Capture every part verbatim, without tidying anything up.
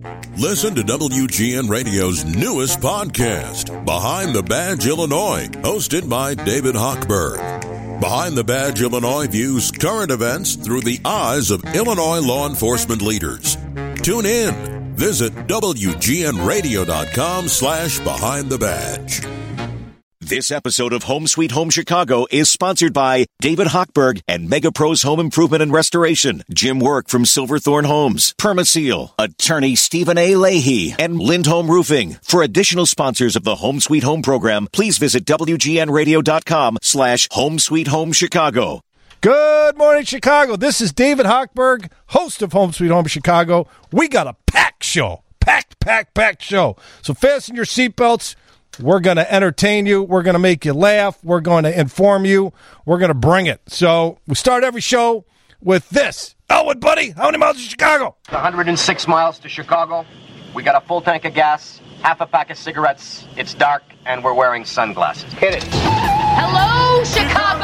Listen to W G N Radio's newest podcast, Behind the Badge Illinois, hosted by David Hochberg. Behind the Badge Illinois views current events through the eyes of Illinois law enforcement leaders. Tune in. Visit W G N radio dot com slash behind the badge. This episode of Home Sweet Home Chicago is sponsored by David Hochberg and MegaPros Home Improvement and Restoration, Jim Work from Silverthorne Homes, Permaseal, attorney Stephen A. Leahy, and Lindholm Roofing. For additional sponsors of the Home Sweet Home program, please visit W G N radio dot com slash Home Sweet Home Chicago. Good morning, Chicago. This is David Hochberg, host of Home Sweet Home Chicago. We got a packed show. Packed, packed, packed show. So fasten your seatbelts. We're going to entertain you. We're going to make you laugh. We're going to inform you. We're going to bring it. So we start every show with this. Elwood, buddy, how many miles to Chicago? one hundred six miles to Chicago. We got a full tank of gas, half a pack of cigarettes. It's dark, and we're wearing sunglasses. Hit it. Hello, Chicago!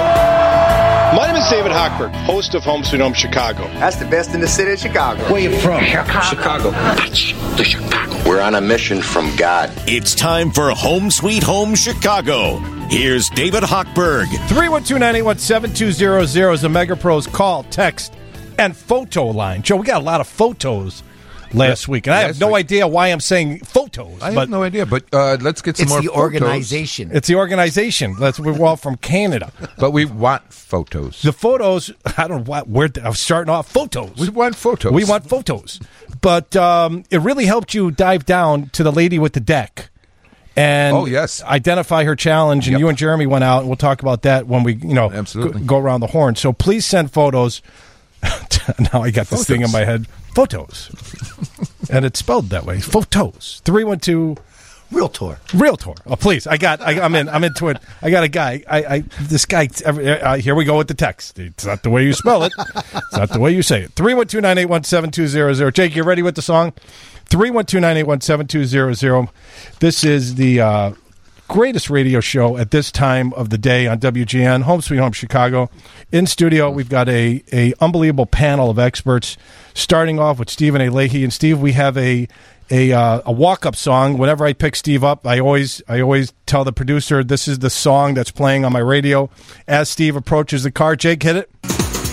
My name is David Hochberg, host of Home Sweet Home Chicago. That's the best in the city of Chicago. Where you from? Chicago. Chicago. That's the Chicago. We're on a mission from God. It's time for Home Sweet Home Chicago. Here's David Hochberg. three one two, nine eight one, seven two zero zero is a MegaPros call, text, and photo line. Joe, we got a lot of photos last week, and I have no idea why I'm saying photos. I but have no idea, but uh, let's get some it's more the photos. organization. It's the organization. That's we're all from Canada. But we want photos. The photos, I don't know what, where I'm starting off. Photos. We want photos. We want photos. But um, it really helped you dive down to the lady with the deck and oh, yes. identify her challenge. And Yep. you and Jeremy went out, and we'll talk about that when we, you know, Absolutely. Go, go around the horn. So please send photos. Now I got this Photos. thing in my head. Photos. And it's spelled that way. Photos. three one two Realtor. Realtor. Oh, please. I got, I, I'm in, I'm into it. I got a guy. I, I this guy, uh, here we go with the text. It's not the way you spell it. It's not the way you say it. three one two, nine eight one, seven two zero zero. Jake, you ready with the song? three one two, nine eight one, seven two zero zero. This is the uh, greatest radio show at this time of the day on W G N, Home Sweet Home Chicago. In studio, we've got a, a unbelievable panel of experts, starting off with Stephen A. Leahy. And Steve, we have a a uh, a walk-up song. Whenever I pick Steve up, I always I always tell the producer this is the song that's playing on my radio as Steve approaches the car. Jake, hit it. I'm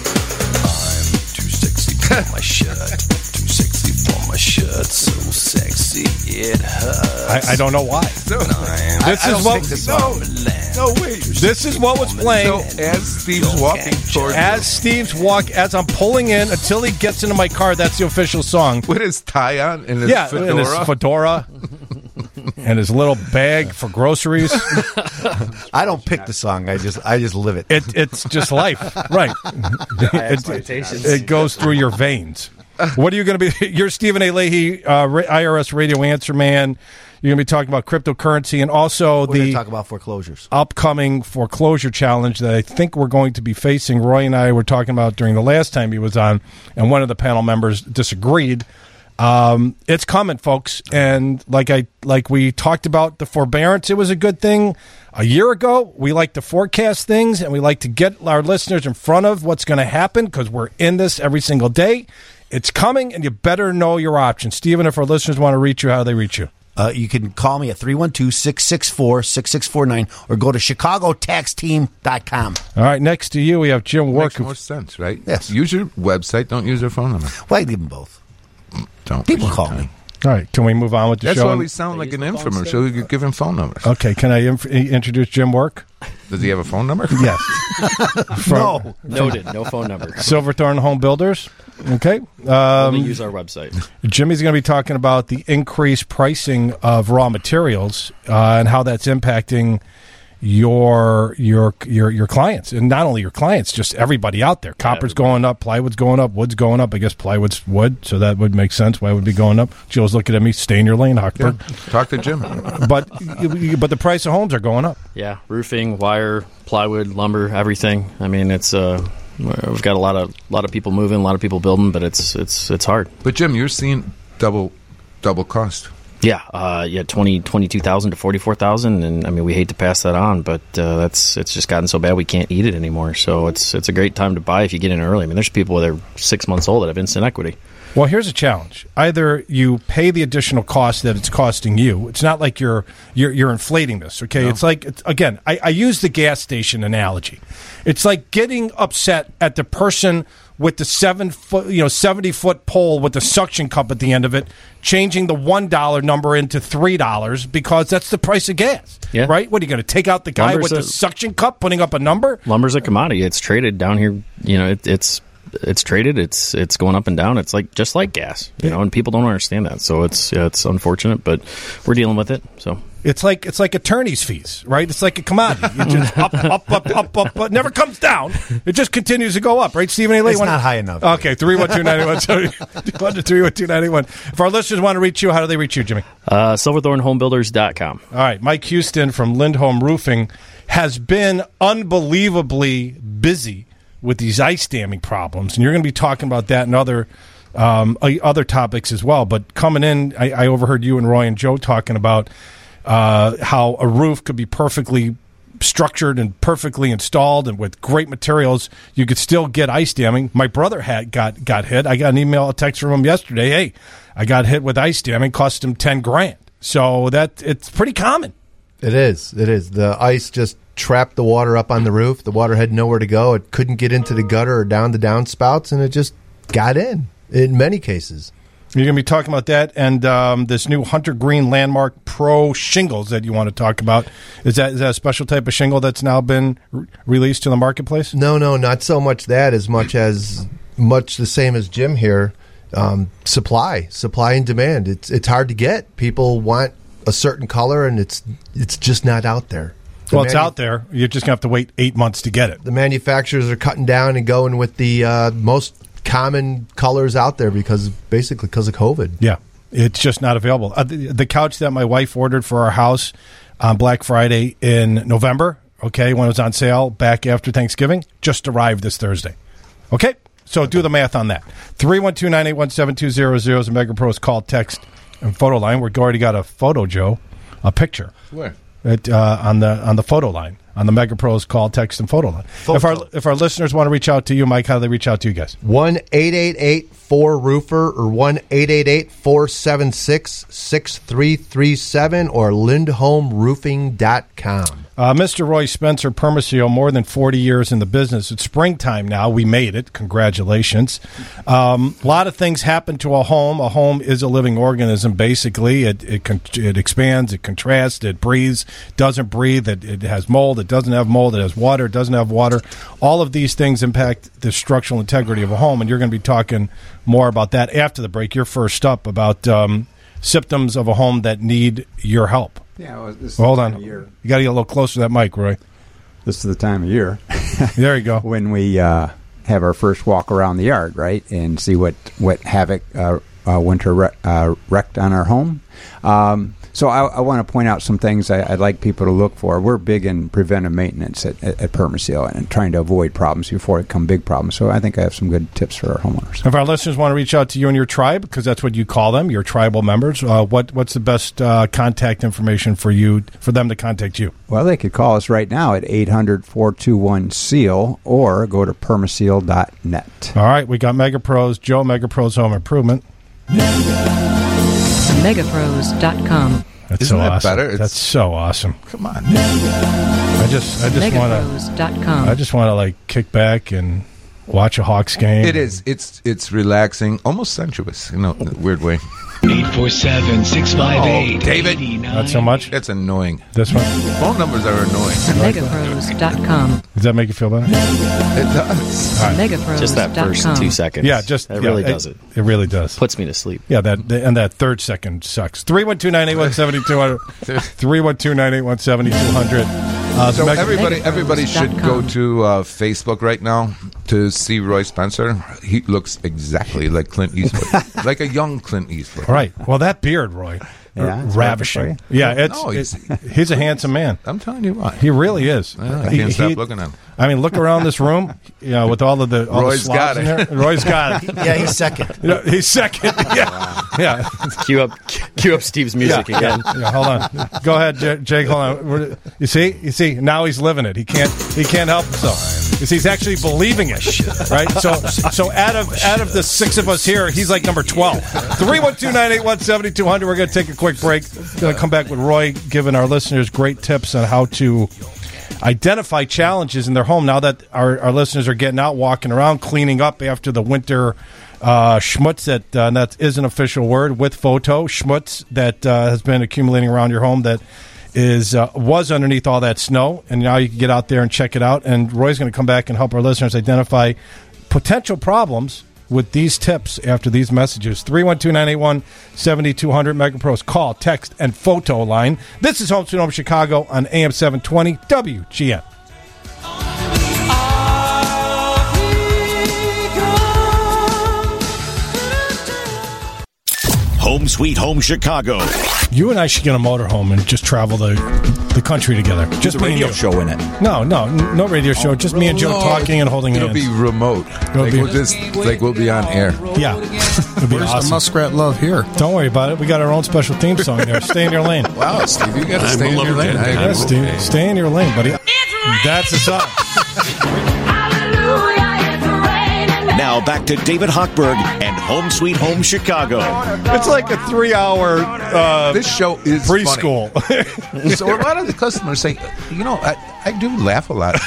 too sexy for my shirt. Too sexy for my shirt. So sexy it hurts. I, I don't know why. No, This I is don't what think this song. no wait. this is what was playing. So as Steve's walking towards As Steve's walk, as I'm pulling in until he gets into my car, that's the official song. with his tie on and his Yeah, fedora. and his fedora and his little bag for groceries. I don't pick the song. I just I just live it. It, it's just life, right? It, it goes through your veins. What are you going to be? You're Stephen A. Leahy, uh, I R S radio answer man. You're going to be talking about cryptocurrency and also We're going to the talk about foreclosures. upcoming foreclosure challenge that I think we're going to be facing. Roy and I were talking about during the last time he was on, and one of the panel members disagreed. Um, it's coming, folks, and like I like we talked about the forbearance, it was a good thing a year ago. We like to forecast things, and we like to get our listeners in front of what's going to happen because we're in this every single day. It's coming, and you better know your options. Stephen, if our listeners want to reach you, how do they reach you? Uh, you can call me at three one two, six six four, six six four nine or go to chicago tax team dot com. All right, next to you, we have Jim Work. Makes more sense, right? Yes. Use your website. Don't use their phone number. Well, I leave them both. Don't. People waste call your me. time. All right, can we move on with the That's show? why we sound like an infomercial. You could give him phone numbers. Okay, can I inf- introduce Jim Work? Does he have a phone number? Yes. From No. Noted. No phone number. Silverthorne Home Builders. Okay. Only Um, use our website. Jimmy's going to be talking about the increased pricing of raw materials uh, and how that's impacting your your your your clients, and not only your clients, just everybody out there. Copper's going up, plywood's going up, wood's going up. I guess plywood's wood, so that would make sense. Why would it be going up? Joe's looking at me. Stay in your lane, Hochberg. Yeah. Talk to Jim. But but the price of homes are going up. Yeah, roofing, wire, plywood, lumber, everything. I mean, it's uh, we've got a lot of lot of people moving, a lot of people building, but it's it's it's hard. But Jim, you're seeing double double cost. Yeah, uh, yeah, twenty twenty-two thousand to forty-four thousand, and I mean, we hate to pass that on, but uh, that's it's just gotten so bad we can't eat it anymore. So it's it's a great time to buy if you get in early. I mean, there's people that are six months old that have instant equity. Well, here's a challenge. Either you pay the additional cost that it's costing you. It's not like you're you're, you're inflating this, okay? No. It's like, it's, again, I, I use the gas station analogy. It's like getting upset at the person with the seven foot, you know, seventy foot pole with the suction cup at the end of it, changing the one dollar number into three dollars because that's the price of gas. Yeah. Right? What are you going to take out the guy Lumber's with a, the suction cup, putting up a number? Lumber's a commodity. It's traded down here. You know, it, it's it's traded. It's it's going up and down. It's like just like gas. You yeah. know, and people don't understand that. So it's yeah, it's unfortunate, but we're dealing with it. So. It's like it's like attorney's fees, right? It's like a commodity. You just up, up, up, up, up, up. It never comes down. It just continues to go up, right, Stephen A. Lee? It's not high enough. Okay, three one two nine one seven one to three one two nine one. If our listeners want to reach you, how do they reach you, Jimmy? Uh, silverthorne home builders dot com. All right, Mike Houston from Lindholm Roofing has been unbelievably busy with these ice damming problems, and you're going to be talking about that and other um, other topics as well. But coming in, I, I overheard you and Roy and Joe talking about Uh, how a roof could be perfectly structured and perfectly installed and with great materials, you could still get ice damming. My brother had got, got hit. I got an email, a text from him yesterday. Hey, I got hit with ice damming, cost him ten grand. So that it's pretty common. It is. It is. The ice just trapped the water up on the roof. The water had nowhere to go. It couldn't get into the gutter or down the downspouts, and it just got in in many cases. You're going to be talking about that and um, this new Hunter Green Landmark Pro shingles that you want to talk about. Is that is that a special type of shingle that's now been re- released to the marketplace? No, no, not so much that as much as much the same as Jim here. Um, supply, supply and demand. It's it's hard to get. People want a certain color, and it's it's just not out there. The well, it's manu- out there. You're just going to have to wait eight months to get it. The manufacturers are cutting down and going with the uh, most common colors out there because basically because of COVID. Yeah, it's just not available. Uh, the, the couch that my wife ordered for our house on Black Friday in November, okay, when it was on sale back after Thanksgiving, just arrived this Thursday. Okay, so do the math on that. three one two, nine eight one, seven two zero zero is a Mega Pro's call, text, and photo line. We've already got a photo, Joe, a picture. Where? It, uh, on the on the photo line, on the Mega Pro's call, text, and photo line. Photo. If our if our listeners want to reach out to you, Mike, how do they reach out to you guys? one eight eight eight four roofer or one eight eight eight four seven six six three three seven or lindholm roofing dot com. Uh, Mister Roy Spencer, Permaseal, more than forty years in the business. It's springtime now. We made it. Congratulations. Um, a lot of things happen to a home. A home is a living organism, basically. It it, con- it expands, it contrasts, it breathes, doesn't breathe, it, it has mold, it doesn't have mold, it has water, it doesn't have water. All of these things impact the structural integrity of a home, and you're going to be talking more about that after the break. You're first up about um, symptoms of a home that need your help. Yeah, well, this is well, hold the on. time of year. You got to get a little closer to that mic, Roy. This is the time of year. There you go. When we uh, have our first walk around the yard, right, and see what, what havoc uh, uh, winter re- uh, wrecked on our home. Um, so I, I want to point out some things I, I'd like people to look for. We're big in preventive maintenance at, at, at Permaseal and trying to avoid problems before they become big problems. So I think I have some good tips for our homeowners. If our listeners want to reach out to you and your tribe, because that's what you call them, your tribal members, uh, what what's the best uh, contact information for you for them to contact you? Well, they could call us right now at eight hundred, four two one, SEAL or go to permaseal dot net. All right, we got Mega Pros, Joe, Mega Pros Home Improvement. mega pros dot com. That's Isn't so that awesome. better? It's, That's so awesome. Come on. I just I just want to I just want to like kick back and watch a Hawks game. It is. It's it's relaxing, almost sensuous, in a weird way. eight four seven, six five eight, oh, David. Not so much? That's annoying. This one? Phone numbers are annoying. mega pros dot com. Does that make you feel better? It does. Right. mega pros dot com. Just that first two seconds. Yeah, just that yeah, really it, does it. It really does. Puts me to sleep. Yeah, that and that third second sucks. three one two, nine eight one, seven two zero zero. three one two, nine eight one, seven two zero zero. Uh, so Mega- everybody, everybody should go to uh, Facebook right now to see Roy Spencer. He looks exactly like Clint Eastwood, like a young Clint Eastwood. All right. Well, that beard, Roy, Yeah, it's ravishing. Yeah, it's, No, it's he's- he's a handsome man. I'm telling you what. He really is. Yeah, I He- can't stop he- looking at him. I mean, look around this room, you know, with all of the all Roy's the slobs got in it. there. Roy's got it. Yeah, he's second. You know, he's second. Yeah, yeah. Cue up, cue up Steve's music yeah, again. Yeah, yeah, hold on. Go ahead, J- Jake. Hold on. We're- You see, you see. Now he's living it. He can't. He can't help himself. Is he's actually believing it, right? So, so out of out of the six of us here, he's like number twelve. three one two, nine eight one, seven two zero zero. We're going to take a quick break. Going to come back with Roy giving our listeners great tips on how to identify challenges in their home now that our, our listeners are getting out, walking around, cleaning up after the winter uh, schmutz that uh, that is an official word with photo schmutz that uh, has been accumulating around your home that is uh, was underneath all that snow, and now you can get out there and check it out. And Roy's going to come back and help our listeners identify potential problems with these tips after these messages. three one two, nine eight one, seven two zero zero, MegaPro's call, text, and photo line. This is Home Sweet Home Chicago on A M seven twenty W G N. Home Sweet Home Chicago. You and I should get a motorhome and just travel the the country together. Just a me radio and you. show in it. No, no, n- no radio show. Just me and Joe No, talking and holding it'll hands. be remote. It'll like be- we'll just like we'll be on air. Yeah. It'll be Where's awesome. the Muskrat Love here? Don't worry about it. We got our own special theme song there. Stay in your lane. Wow, Steve, you got to I'm stay a in your lane. lumberjack. I Yeah, agree. Steve. Stay in your lane, buddy. That's the song. Now back to David Hochberg and Home Sweet Home Chicago. It's like a three-hour uh, This show is preschool. funny. So a lot of the customers say, you know, I, I do laugh a lot.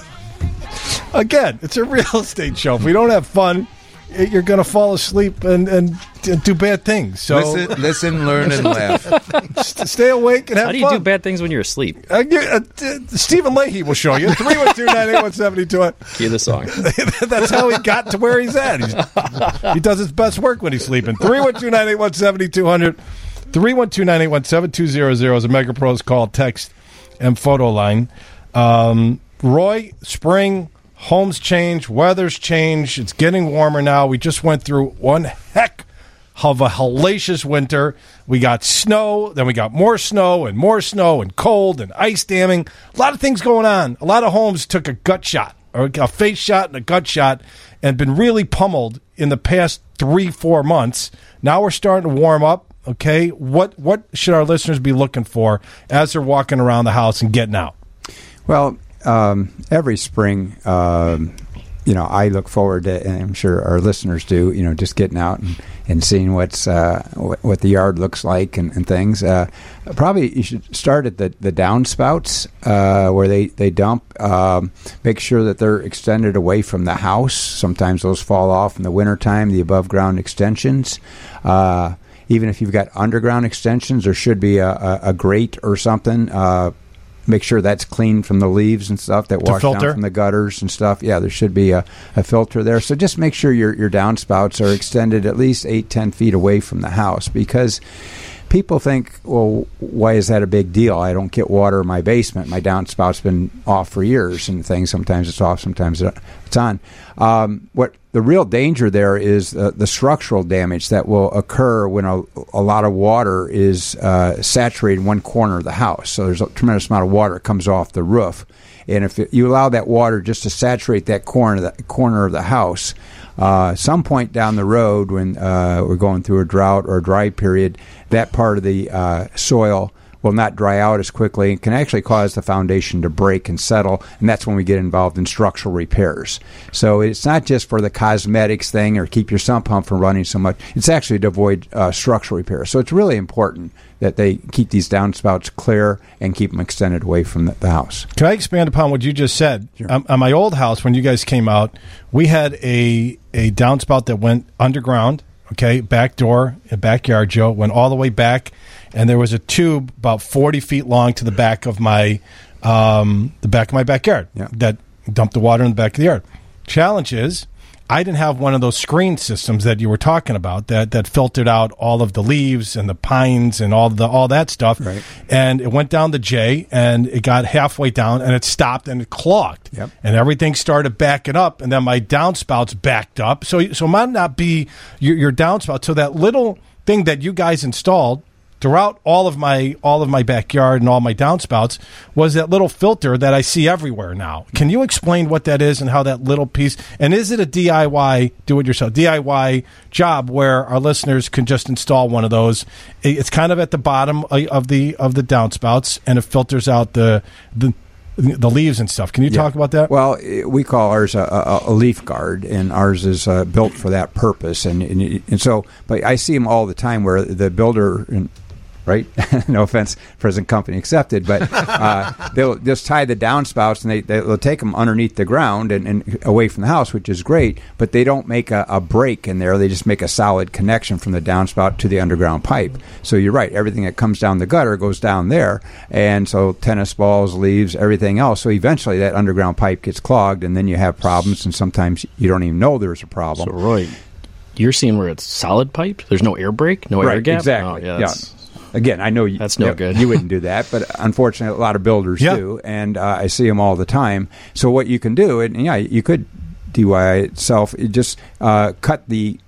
Again, it's a real estate show. If we don't have fun, it- you're going to fall asleep and, and, and do bad things. So Listen, listen, learn, and laugh. s- stay awake and have How do you fun. do bad things when you're asleep? Uh, you- uh, uh, Stephen Leahy will show you. three one two, nine eight one, seven two. Cue the song. That's how he got to where he's at. He's, he does his best work when he's sleeping. three one two, nine eight one, seven two zero zero. three one two, nine eight one, seven two zero zero is a MegaPro's call, text, and photo line. Um, Roy, spring, homes change, weather's change. It's getting warmer now. We just went through one heck of a hellacious winter. We got snow, then we got more snow and more snow and cold and ice damming. A lot of things going on. A lot of homes took a gut shot or a face shot and a gut shot and been really pummeled in the past three, four months. Now we're starting to warm up. Okay, what what should our listeners be looking for as they're walking around the house and getting out? Well, um, every spring, um, you know, I look forward to, and I'm sure our listeners do, you know, just getting out and, and seeing what's uh, what, what the yard looks like and, and things. Uh, probably you should start at the, the downspouts uh, where they, they dump. Um, make sure that they're extended away from the house. Sometimes those fall off in the wintertime, the above-ground extensions. Uh, even if you've got underground extensions, there should be a, a, a grate or something. Uh, make sure that's clean from the leaves and stuff that To wash down filter? from the gutters and stuff. Yeah, there should be a, a filter there. So just make sure your, your downspouts are extended at least eight, ten feet away from the house, because people think, well, why is that a big deal? I don't get water in my basement. My downspout's been off for years and things. Sometimes it's off, sometimes it's on. Um, what the real danger there is uh, the structural damage that will occur when a, a lot of water is uh, saturated in one corner of the house. So there's a tremendous amount of water that comes off the roof. And if it, you allow that water just to saturate that corner, the corner of the house, uh, some point down the road when uh, we're going through a drought or a dry period, that part of the uh, soil will not dry out as quickly and can actually cause the foundation to break and settle, and that's when we get involved in structural repairs. So it's not just for the cosmetics thing or keep your sump pump from running so much. It's actually to avoid uh, structural repairs. So it's really important that they keep these downspouts clear and keep them extended away from the, the house. Can I expand upon what you just said? Sure. Um, on my old house, when you guys came out, we had a, a downspout that went underground, okay, back door, a backyard, Joe, went all the way back, and there was a tube about forty feet long to the back of my um, the back of my backyard Yeah. that dumped the water in the back of the yard. Challenge is, I didn't have one of those screen systems that you were talking about that, that filtered out all of the leaves and the pines and all the all that stuff. Right. And it went down the J, and it got halfway down, and it stopped, and it clogged. Yep. And everything started backing up, and then my downspouts backed up. So, so it might not be your, your downspout. So that little thing that you guys installed throughout all of my all of my backyard and all my downspouts was that little filter that I see everywhere now. Can you explain what that is and how that little piece, and is it a D I Y, do-it-yourself, D I Y job where our listeners can just install one of those? It's kind of at the bottom of the of the downspouts, and it filters out the the the leaves and stuff. Can you Yeah. talk about that? Well, i- we call ours a, a, a leaf guard, and ours is uh, built for that purpose. And, and and so, but I see them all the time where the builder, and, right? No offense, present company accepted, but uh, they'll just tie the downspouts and they they'll take them underneath the ground and, and away from the house, which is great. But they don't make a, a break in there; they just make a solid connection from the downspout to the underground pipe. So you're right; everything that comes down the gutter goes down there, and so tennis balls, leaves, everything else. So eventually, that underground pipe gets clogged, and then you have problems. And sometimes you don't even know there's a problem. So, Roy, you're seeing where it's solid pipe. There's no air break, no air Right, gap. exactly. Oh, yeah, Yeah. that's- Again, I know you, That's no you- good. You wouldn't do that, but unfortunately, a lot of builders Yeah. do, and uh, I see them all the time. So what you can do, and yeah, you could D I Y itself, you just uh, cut the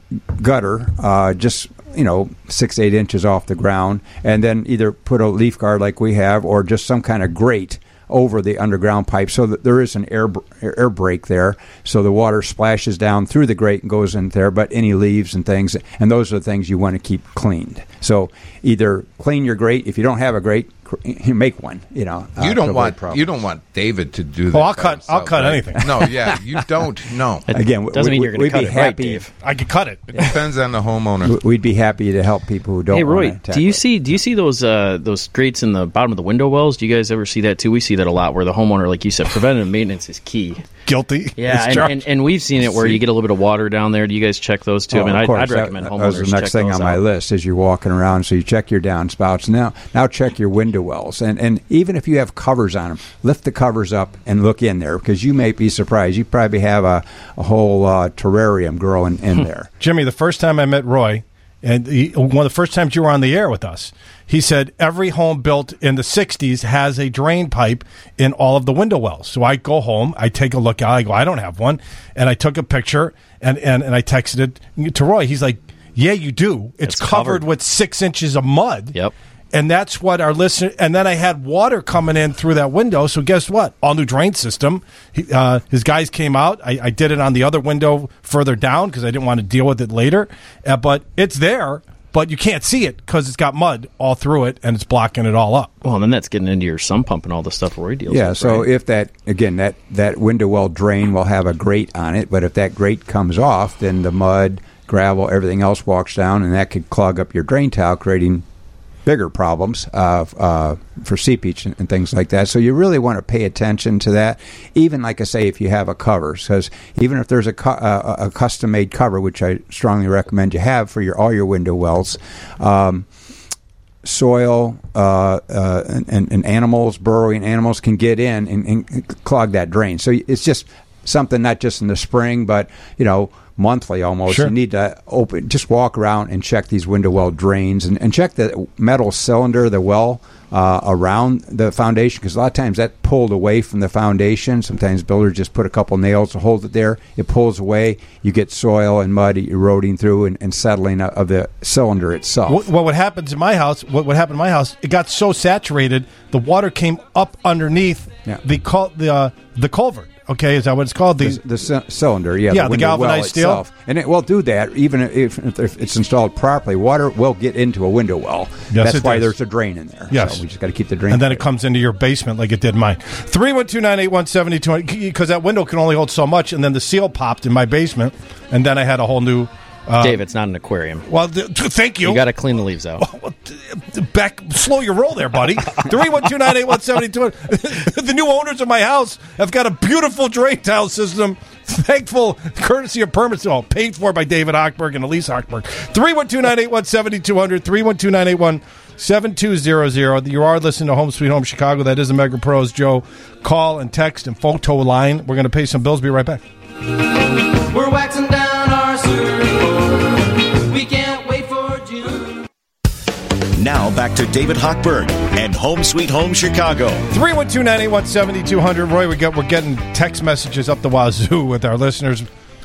gutter uh, just you know six eight inches off the ground, and then either put a leaf guard like we have, or just some kind of grate over the underground pipe so that there is an air air break there, so the water splashes down through the grate and goes in there, but any leaves and things, and those are the things you want to keep cleaned. So either clean your grate, if you don't have a grate, cr- make one, you know. uh, You to don't avoid want problems. you don't want David to do that. Oh, I'll by cut- himself, I'll cut right? anything. No, yeah, you don't. No, Again, doesn't we, mean we- you're going to we'd cut be it, right, happy. Dave? I could cut it. it depends on the homeowner. We'd be happy to help people who don't. Hey Roy, wanna tackle do you it. see do you see those uh, those grates in the bottom of the window wells? Do you guys ever see that too? We see that a lot, where the homeowner, like you said, preventative maintenance is key. Guilty. Yeah, It's and, charged. and, and we've seen it where you get a little bit of water down there. Do you guys check those too? Oh, I mean, of I'd, course. I'd That- recommend that, homeowners was the next check thing those on my out. list as you're walking around. So you check your downspouts. Now, now check your window wells, and and even if you have covers on them, lift the covers up and look in there, because you may be surprised. You probably have a, a whole uh, terrarium growing in there. Jimmy, the first time I met Roy, and he, one of the first times you were on the air with us, he said every home built in the sixties has a drain pipe in all of the window wells. So I go home, I take a look out, I go, I don't have one. And I took a picture, and, and, and I texted it to Roy. He's like, yeah, you do. It's, It's covered. covered. with six inches of mud. Yep. And that's what our listener. And then I had water coming in through that window. So guess what? All new drain system. He, uh, his guys came out. I, I did it on the other window further down because I didn't want to deal with it later. Uh, but it's there, but you can't see it because it's got mud all through it and it's blocking it all up. Well, and then that's getting into your sump pump and all the stuff Roy deals Yeah, with. so right? if that, again, that, that window well drain will have a grate on it, but if that grate comes off, then the mud, gravel, everything else walks down, and that could clog up your drain tile, creating bigger problems uh, uh, for seepage and, and things like that. So you really want to pay attention to that. Even, like I say, if you have a cover, because even if there's a, cu- uh, a custom-made cover, which I strongly recommend you have for your all your window wells, um, soil uh, uh, and, and animals, burrowing animals can get in and, and clog that drain. So it's just something not just in the spring, but, you know, monthly almost. Sure. You need to open, just walk around and check these window well drains, and, and check the metal cylinder, the well uh, around the foundation, because a lot of times that pulled away from the foundation. Sometimes builders just put a couple nails to hold it there. It pulls away. You get soil and mud eroding through and, and settling of the cylinder itself. What, what happens in my house? What would happen in my house? It got so saturated, the water came up underneath Yeah. the cul- the uh, the culvert. Okay, is that what it's called? The, the, the c- cylinder, yeah, Yeah, the, the window galvanized well steel. itself. And it will do that even if, if, if it's installed properly. Water will get into a window well. Yes, That's it why does. there's a drain in there. Yes. So we just got to keep the drain. and then it clear. comes into your basement like it did mine. three one two, nine eight one, seven two zero zero, because that window can only hold so much, and then the seal popped in my basement, and then I had a whole new... Uh, Dave, it's not an aquarium. Well, th- th- thank you. You got to clean the leaves out. Back, slow your roll there, buddy. three one two, nine eight one, seven two zero zero. The new owners of my house have got a beautiful drain tile system. Thankful, courtesy of permits, all paid for by David Hochberg and Elise Hochberg. three one two, nine eight one, seven two zero zero. three one two, nine eight one, seven two zero zero. You are listening to Home Sweet Home Chicago. That is the Mega Pros Joe call and text and photo line. We're going to pay some bills. Be right back. We're waxing down our surfboard. We can't wait for June. Now back to David Hochberg and Home Sweet Home Chicago. three one two, nine eight one, seven two zero zero. Roy, we get, we're getting text messages up the wazoo with our listeners.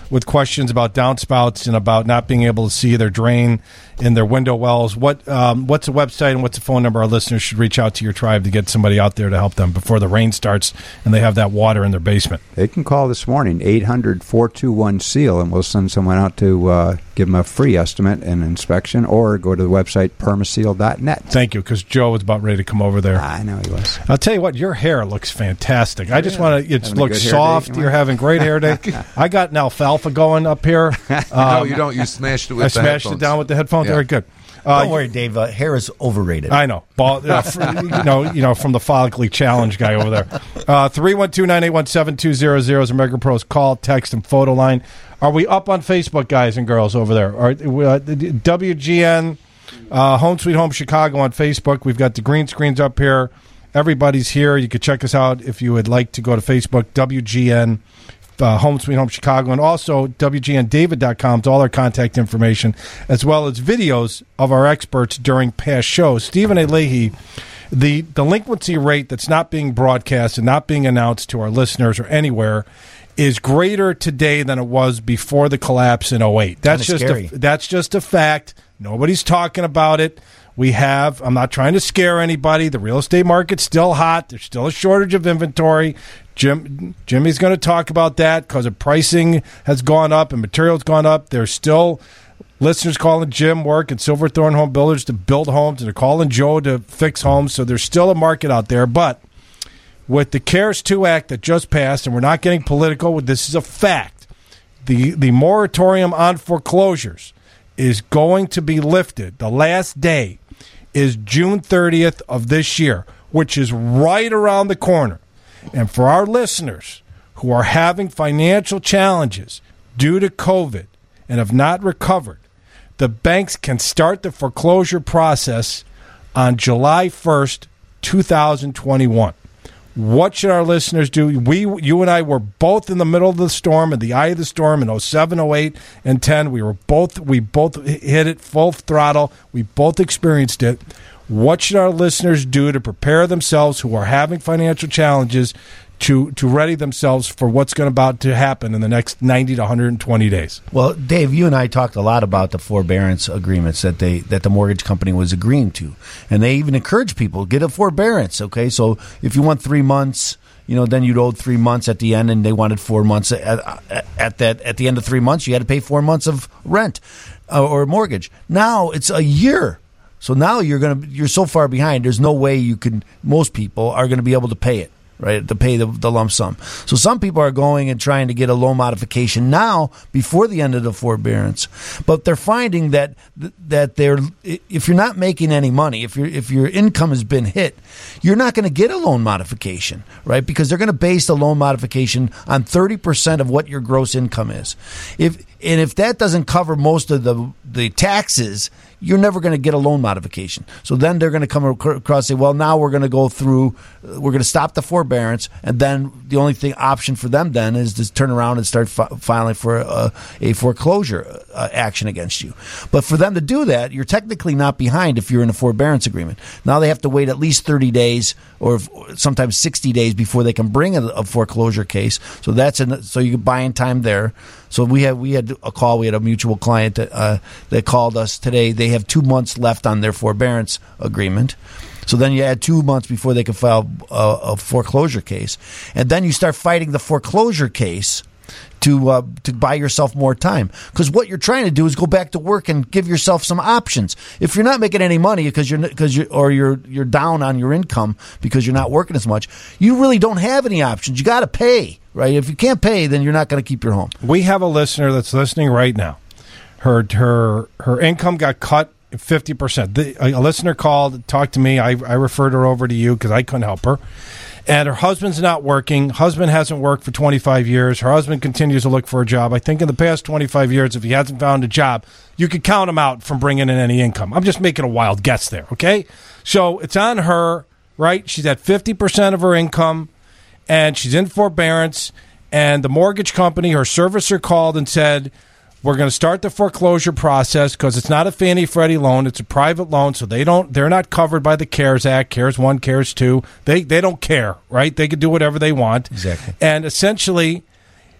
with questions about downspouts and about not being able to see their drain in their window wells. What um, what's the website and what's the phone number our listeners should reach out to your tribe to get somebody out there to help them before the rain starts and they have that water in their basement? They can call this morning, eight hundred, four two one, S E A L, and we'll send someone out to uh, give them a free estimate and inspection, or go to the website permaseal dot net. Thank you, because Joe was about ready to come over there. I know he was. I'll tell you what, your hair looks fantastic. I just Yeah. want to, it Having a looks good hair soft. day, You're having great hair day. I got an alfalfa going up here. Um, no, you don't. You smashed it with I the smashed headphones. it down with the headphones. Yeah. Very good. Uh, Don't worry, Dave. Uh, hair is overrated. I know. Ball, uh, fr- you know, you know, from the follically challenge guy over there. Uh, three one two, nine eight one, seven two zero zero is American Pro's call, text, and photo line. Are we up on Facebook, guys and girls, over there? Are, uh, W G N, uh, Home Sweet Home Chicago on Facebook. We've got the green screens up here. Everybody's here. You can check us out if you would like to go to Facebook, W G N. Uh, Home Sweet Home Chicago, and also W G N David dot com to all our contact information, as well as videos of our experts during past shows. Stephen A. Leahy, the delinquency rate that's not being broadcast and not being announced to our listeners or anywhere is greater today than it was before the collapse in oh eight. That's Kinda just scary. a, that's just a fact. Nobody's talking about it. We have, I'm not trying to scare anybody. The real estate market's still hot. There's still a shortage of inventory. Jim, Jimmy's going to talk about that because the pricing has gone up and materials gone up. There's still listeners calling Jim Work and Silverthorne Home Builders to build homes, and they're calling Joe to fix homes. So there's still a market out there. But with the CARES two Act that just passed, and we're not getting political, this is a fact, the, the moratorium on foreclosures is going to be lifted. The last day is June thirtieth of this year, which is right around the corner. And for our listeners who are having financial challenges due to COVID and have not recovered, the banks can start the foreclosure process on July first, twenty twenty-one. What should our listeners do? We, you and I were both in the middle of the storm, in the eye of the storm in oh seven, oh eight, and ten. We were both, we both hit it full throttle. We both experienced it. What should our listeners do to prepare themselves who are having financial challenges to, to ready themselves for what's going about to happen in the next ninety to one hundred twenty days? Well, Dave, you and I talked a lot about the forbearance agreements that they that the mortgage company was agreeing to, and they even encourage people get a forbearance. Okay, so if you want three months, you know, then you'd owe three months at the end, and they wanted four months at, at, at that at the end of three months, you had to pay four months of rent uh, or mortgage. Now it's a year. So now you're gonna you're so far behind. There's no way you can. Most people are going to be able to pay it, right? To pay the, the lump sum. So some people are going and trying to get a loan modification now before the end of the forbearance, but they're finding that that they're if you're not making any money, if your if your income has been hit, you're not going to get a loan modification, right? Because they're going to base the loan modification on thirty percent of what your gross income is. If and if that doesn't cover most of the the taxes, you're never going to get a loan modification. So then they're going to come across and say, well, now we're going to go through, we're going to stop the forbearance, and then the only thing option for them then is to turn around and start fi- filing for a, a foreclosure uh, action against you. But for them to do that, you're technically not behind if you're in a forbearance agreement. Now they have to wait at least thirty days or sometimes sixty days before they can bring a, a foreclosure case. So that's an, so you're buying time there. So we had we had a call. We had a mutual client that uh, that called us today. They have two months left on their forbearance agreement. So then you add two months before they can file a, a foreclosure case, and then you start fighting the foreclosure case to uh, to buy yourself more time. Because what you're trying to do is go back to work and give yourself some options. If you're not making any money because you're because you or you're you're down on your income because you're not working as much, you really don't have any options. You got to pay, right? If you can't pay, then you're not going to keep your home. We have a listener that's listening right now. Her her her income got cut fifty percent. The, a, a listener called, talked to me. I, I referred her over to you because I couldn't help her. And her husband's not working. Husband hasn't worked for twenty-five years. Her husband continues to look for a job. I think in the past twenty-five years, if he hasn't found a job, you could count him out from bringing in any income. I'm just making a wild guess there, okay? So it's on her, right? She's at fifty percent of her income, and she's in forbearance. And the mortgage company, her servicer, called and said, we're going to start the foreclosure process because it's not a Fannie Freddie loan. It's a private loan, so they don't, they're not covered by the CARES Act, CARES one, CARES two. They they don't care, right? They can do whatever they want. Exactly. And essentially,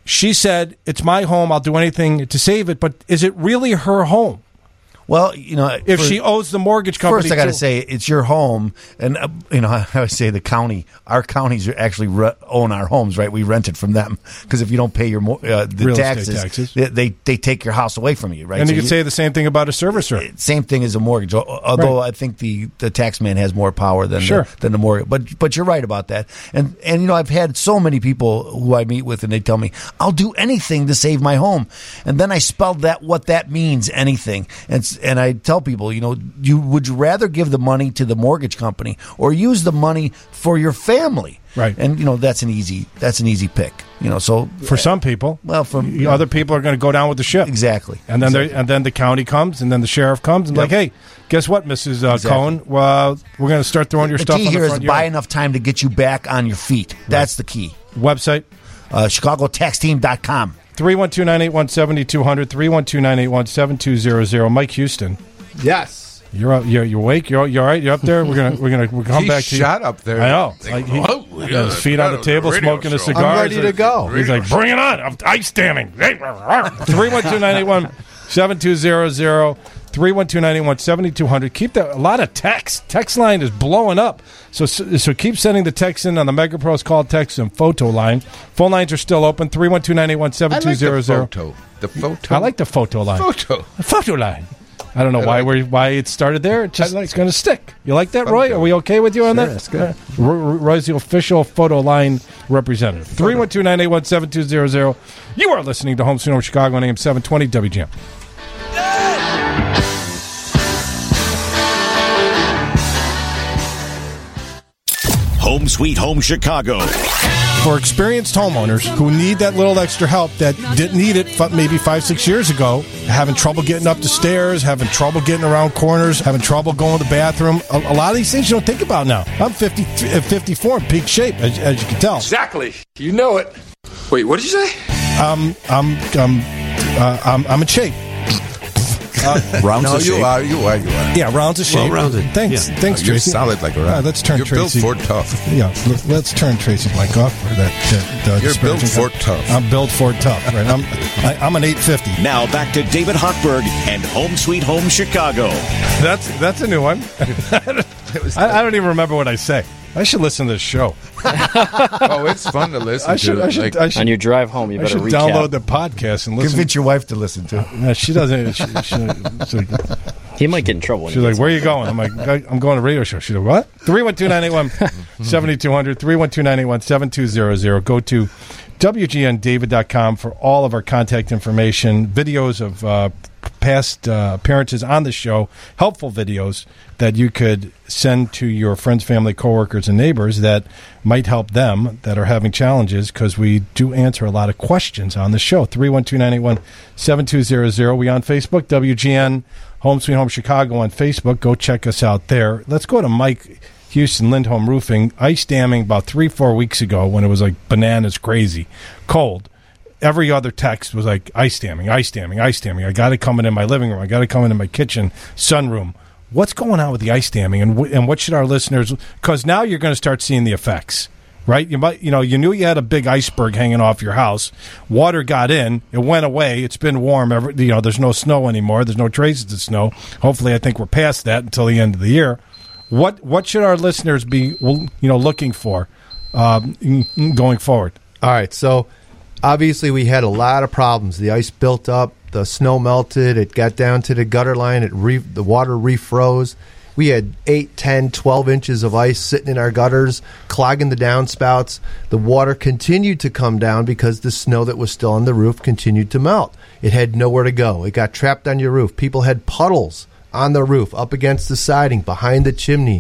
She said, it's my home. I'll do anything to save it. But is it really her home? Well, you know, if for, she owes the mortgage company, first I got to too. say it's your home, and uh, you know I always say the county, our counties are actually re- own our homes, right? We rent it from them because if you don't pay your mo- uh, the Real estate taxes, taxes. They, they they take your house away from you, right? And So you could say the same thing about a servicer. Same thing as a mortgage, although I think the, the tax man has more power than Sure. the, than the mortgage. But but you're right about that. And and you know I've had so many people who I meet with, and they tell me I'll do anything to save my home, and then I spelled that what that means, anything, and s- and I tell people. You know, you would you rather give the money to the mortgage company or use the money for your family? Right. And you know that's an easy that's an easy pick. You know, so For some people, well, from the other people are going to go down with the ship. Exactly. And then Exactly. they and then the county comes, and then the sheriff comes, and Yep. like, hey, guess what, Missus Uh, Exactly. Cohn? Well, we're going to start throwing your the stuff key on the here is front to buy yard. enough time to get you back on your feet. That's the key. Website? Uh, Chicago Tax Team dot com. three one two, nine eight one, seven two zero zero, three one two, nine eight one, seven two zero zero. Mike Houston. Yes. You're up, you're you're awake. You're you're all right. You're up there. We're gonna we're gonna we'll come He back to you. shot up there. I know. Like, Like, he, whoa, got yeah, his feet on the that was a table, radio smoking a show. cigar. I'm ready He's to like- go. He's like, bring it on. I'm ice standing. three one two, nine eight one, seven two zero zero. three one two, nine eight one, seven two zero zero. Keep that. A lot of text. Text line is blowing up. So so keep sending the text in on the MegaPros call, text, and photo line. Phone lines are still open. three one two, nine eight one, seven two zero zero. I like the photo. The photo. I like the photo line. Photo. The photo line. I don't know I why like we're, why it started there. It just, I like it's going to stick. You like that, Roy? Are we okay with you on Sure, that? that's good. Uh, Roy- Roy's the official photo line representative. three one two, nine eight one, seven two zero zero. You are listening to Home Sweet Home Chicago on A M seven twenty W G M. Home Sweet Home Chicago. For experienced homeowners who need that little extra help that didn't need it f- maybe five, six years ago, having trouble getting up the stairs, having trouble getting around corners, having trouble going to the bathroom, a, a lot of these things you don't think about now. I'm fifty, uh, fifty-four in peak shape, as, as you can tell. Exactly. You know it. Wait, what did you say? Um, I'm, um, uh, I'm, I'm in shape. Uh, Rounds no, you are, you are, you are. Yeah, rounds of shape. Well-rounded. Thanks, Yeah. thanks, You're Tracy. solid like a round. Uh, let's turn You're Tracy. built for tough. Yeah, let- let's turn Tracy's mic off for that. that uh, You're built disparaging- for tough. I'm built for tough. Right? I'm I, I'm an eight fifty. Now back to David Hochberg and Home Sweet Home Chicago. That's that's a new one. I, I don't even remember what I say. I should listen to this show. Oh, it's fun to listen I should, to. I should, Like- I should, On your drive home, you I better should recap. download the podcast and listen. Convince your wife to listen to. No, she doesn't. She, she, she's like, He might get in trouble. when she's he like, gets where are home. you going? I'm like, I- I'm going to a radio show. She's like, what? three one two, nine eight one, seven two zero zero, three one two, nine eight one, seven two zero zero. Go to W G N David dot com for all of our contact information, videos of uh, past uh, appearances on the show, helpful videos that you could send to your friends, family, coworkers, and neighbors that might help them that are having challenges, because we do answer a lot of questions on the show. three one two, nine eight one, seven two zero zero. We on Facebook, W G N Home Sweet Home Chicago on Facebook. Go check us out there. Let's go to Mike Houston, Lindholm Roofing. Ice damming about three, four weeks ago when it was like bananas crazy, cold. Every other text was like ice damming, ice damming, ice damming. I got it coming in my living room. I got it coming in my kitchen, sunroom. What's going on with the ice damming, and w- and what should our listeners? Because now you're going to start seeing the effects, right? You might, you know, you knew you had a big iceberg hanging off your house. Water got in, it went away. It's been warm. Every, you know, there's no snow anymore. There's no traces of snow. Hopefully, I think we're past that until the end of the year. What what should our listeners be, you know, looking for um, going forward? All right, so obviously we had a lot of problems. The ice built up, the snow melted, it got down to the gutter line, it re- the water refroze. We had eight, ten, twelve inches of ice sitting in our gutters, clogging the downspouts. The water continued to come down because the snow that was still on the roof continued to melt. It had nowhere to go. It got trapped on your roof. People had puddles on the roof, up against the siding, behind the chimney,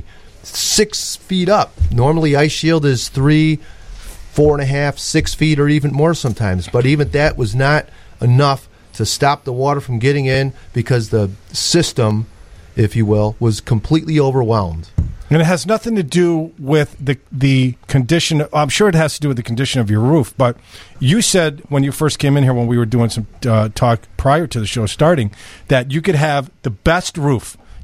six feet up. Normally, ice shield is three, four and a half, six feet, or even more sometimes. But even that was not enough to stop the water from getting in because the system, if you will, was completely overwhelmed. And it has nothing to do with the the condition. I'm sure it has to do with the condition of your roof. But you said when you first came in here, when we were doing some uh, talk prior to the show starting, that you could have the best roof.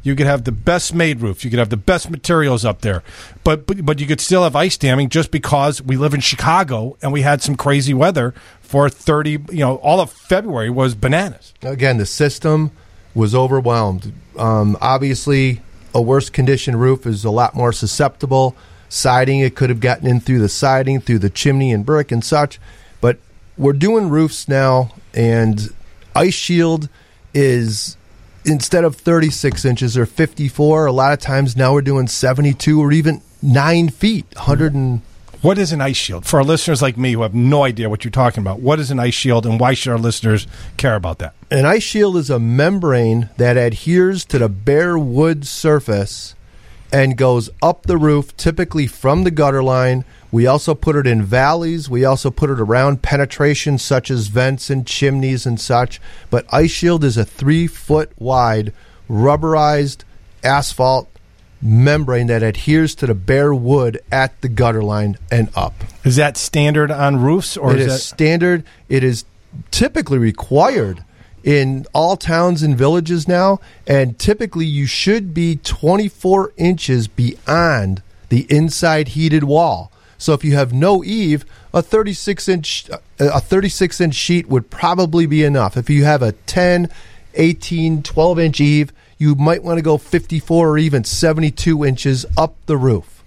You could have the best made roof. You could have the best materials up there, but but, but you could still have ice damming just because we live in Chicago and we had some crazy weather for thirty. You know, all of February was bananas. Again, the system was overwhelmed. Um, obviously, a worse condition roof is a lot more susceptible. Siding, it could have gotten in through the siding, through the chimney and brick and such. But we're doing roofs now, and Ice Shield is, instead of thirty-six inches or fifty-four, a lot of times now we're doing seventy-two or even nine feet, one hundred and... What is an ice shield? For our listeners like me who have no idea what you're talking about, what is an ice shield, and why should our listeners care about that? An ice shield is a membrane that adheres to the bare wood surface and goes up the roof, typically from the gutter line. We also put it in valleys. We also put it around penetration, such as vents and chimneys and such. But Ice Shield is a three-foot wide rubberized asphalt membrane that adheres to the bare wood at the gutter line and up. Is that standard on roofs? Or it is, is that... standard. It is typically required in all towns and villages now, and typically you should be twenty-four inches beyond the inside heated wall. So if you have no eave, a thirty-six inch a thirty-six inch sheet would probably be enough. If you have a ten, eighteen, twelve inch eave, you might want to go fifty-four or even seventy-two inches up the roof.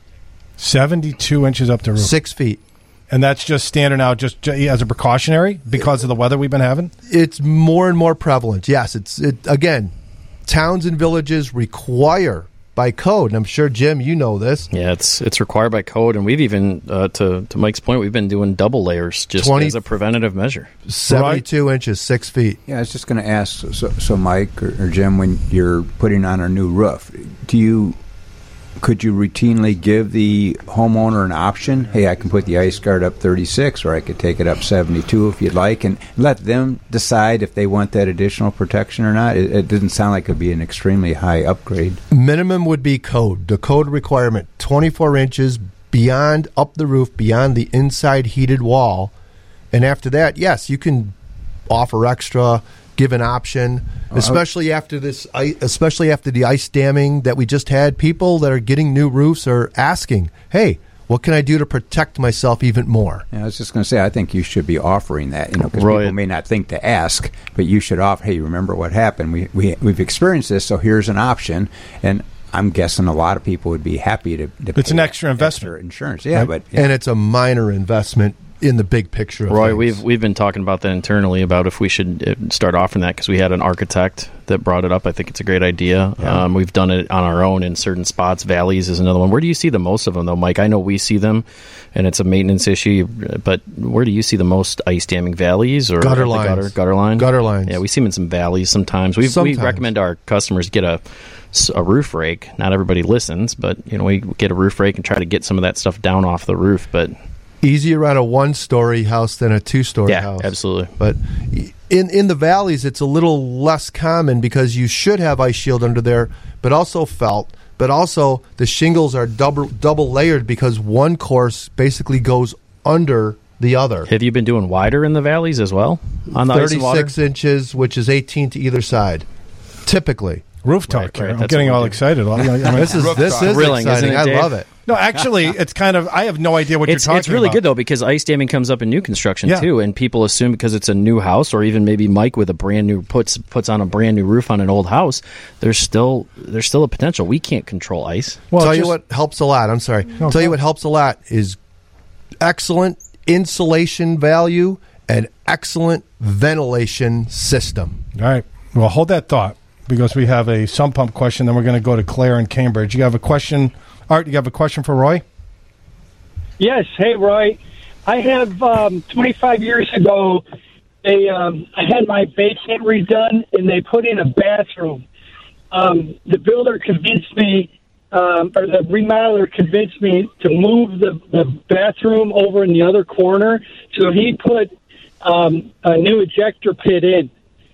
seventy-two inches up the roof. Six feet. And that's just standard now, just as a precautionary because of the weather we've been having? It's more and more prevalent. Yes, it's it, again, towns and villages require by code, and I'm sure, Jim, you know this. Yeah, it's it's required by code, and we've even, uh, to, to Mike's point, we've been doing double layers just twenty, as a preventative measure. seventy-two right. inches, six feet. Yeah, I was just going to ask, so, so Mike or, or Jim, when you're putting on a new roof, do you... could you routinely give the homeowner an option? Hey, I can put the ice guard up thirty-six, or I could take it up seventy-two if you'd like, and let them decide if they want that additional protection or not? It, it doesn't sound like it would be an extremely high upgrade. Minimum would be code. The code requirement, twenty-four inches beyond, up the roof, beyond the inside heated wall. And after that, yes, you can offer extra, give an option, especially after this, especially after the ice damming that we just had. People that are getting new roofs are asking, "Hey, what can I do to protect myself even more?" Yeah, I was just going to say, I think you should be offering that, you know, because people may not think to ask, but you should offer. Hey, remember what happened? We we we've experienced this, so here's an option, and I'm guessing a lot of people would be happy to. to it's an extra investment, extra insurance, yeah, right? but yeah. And it's a minor investment in the big picture of Roy, things. we've we've been talking about that internally about if we should start offering that, because we had an architect that brought it up. I think it's a great idea. Yeah. Um, we've done it on our own in certain spots. Valleys is another one. Where do you see the most of them, though, Mike? I know we see them, and it's a maintenance issue, but where do you see the most ice damming? Valleys or gutter lines? Gutter, gutter line? Gutter lines. Yeah, we see them in some valleys sometimes. We've, sometimes. We recommend our customers get a a roof rake. Not everybody listens, but you know, we get a roof rake and try to get some of that stuff down off the roof, but easier on a one-story house than a two-story yeah, house. Absolutely. But in in the valleys, it's a little less common because you should have ice shield under there, but also felt. But also the shingles are double double layered because one course basically goes under the other. Have you been doing wider in the valleys as well? On the ice and water? thirty-six inches, which is eighteen to either side, typically. Roof talk. Right, right. I'm getting all excited. I mean, this is this is Thrilling, exciting. Isn't it, I love it. No, actually, it's kind of. I have no idea what it's, you're talking about. It's really about. good though, because ice damming comes up in new construction yeah. too, and people assume because it's a new house, or even maybe Mike with a brand new puts puts on a brand new roof on an old house. There's still there's still a potential. We can't control ice. Well, tell just, you what helps a lot. I'm sorry. No, tell you what helps a lot is excellent insulation value and excellent ventilation system. All right. Well, hold that thought, because we have a sump pump question. Then we're going to go to Claire in Cambridge. You have a question, Art? You have a question for Roy? Yes. Hey, Roy. I have um, twenty-five years ago. They um, I had my basement redone, and they put in a bathroom. Um, the builder convinced me, um, or the remodeler convinced me to move the, the bathroom over in the other corner. So he put um, a new ejector pit in.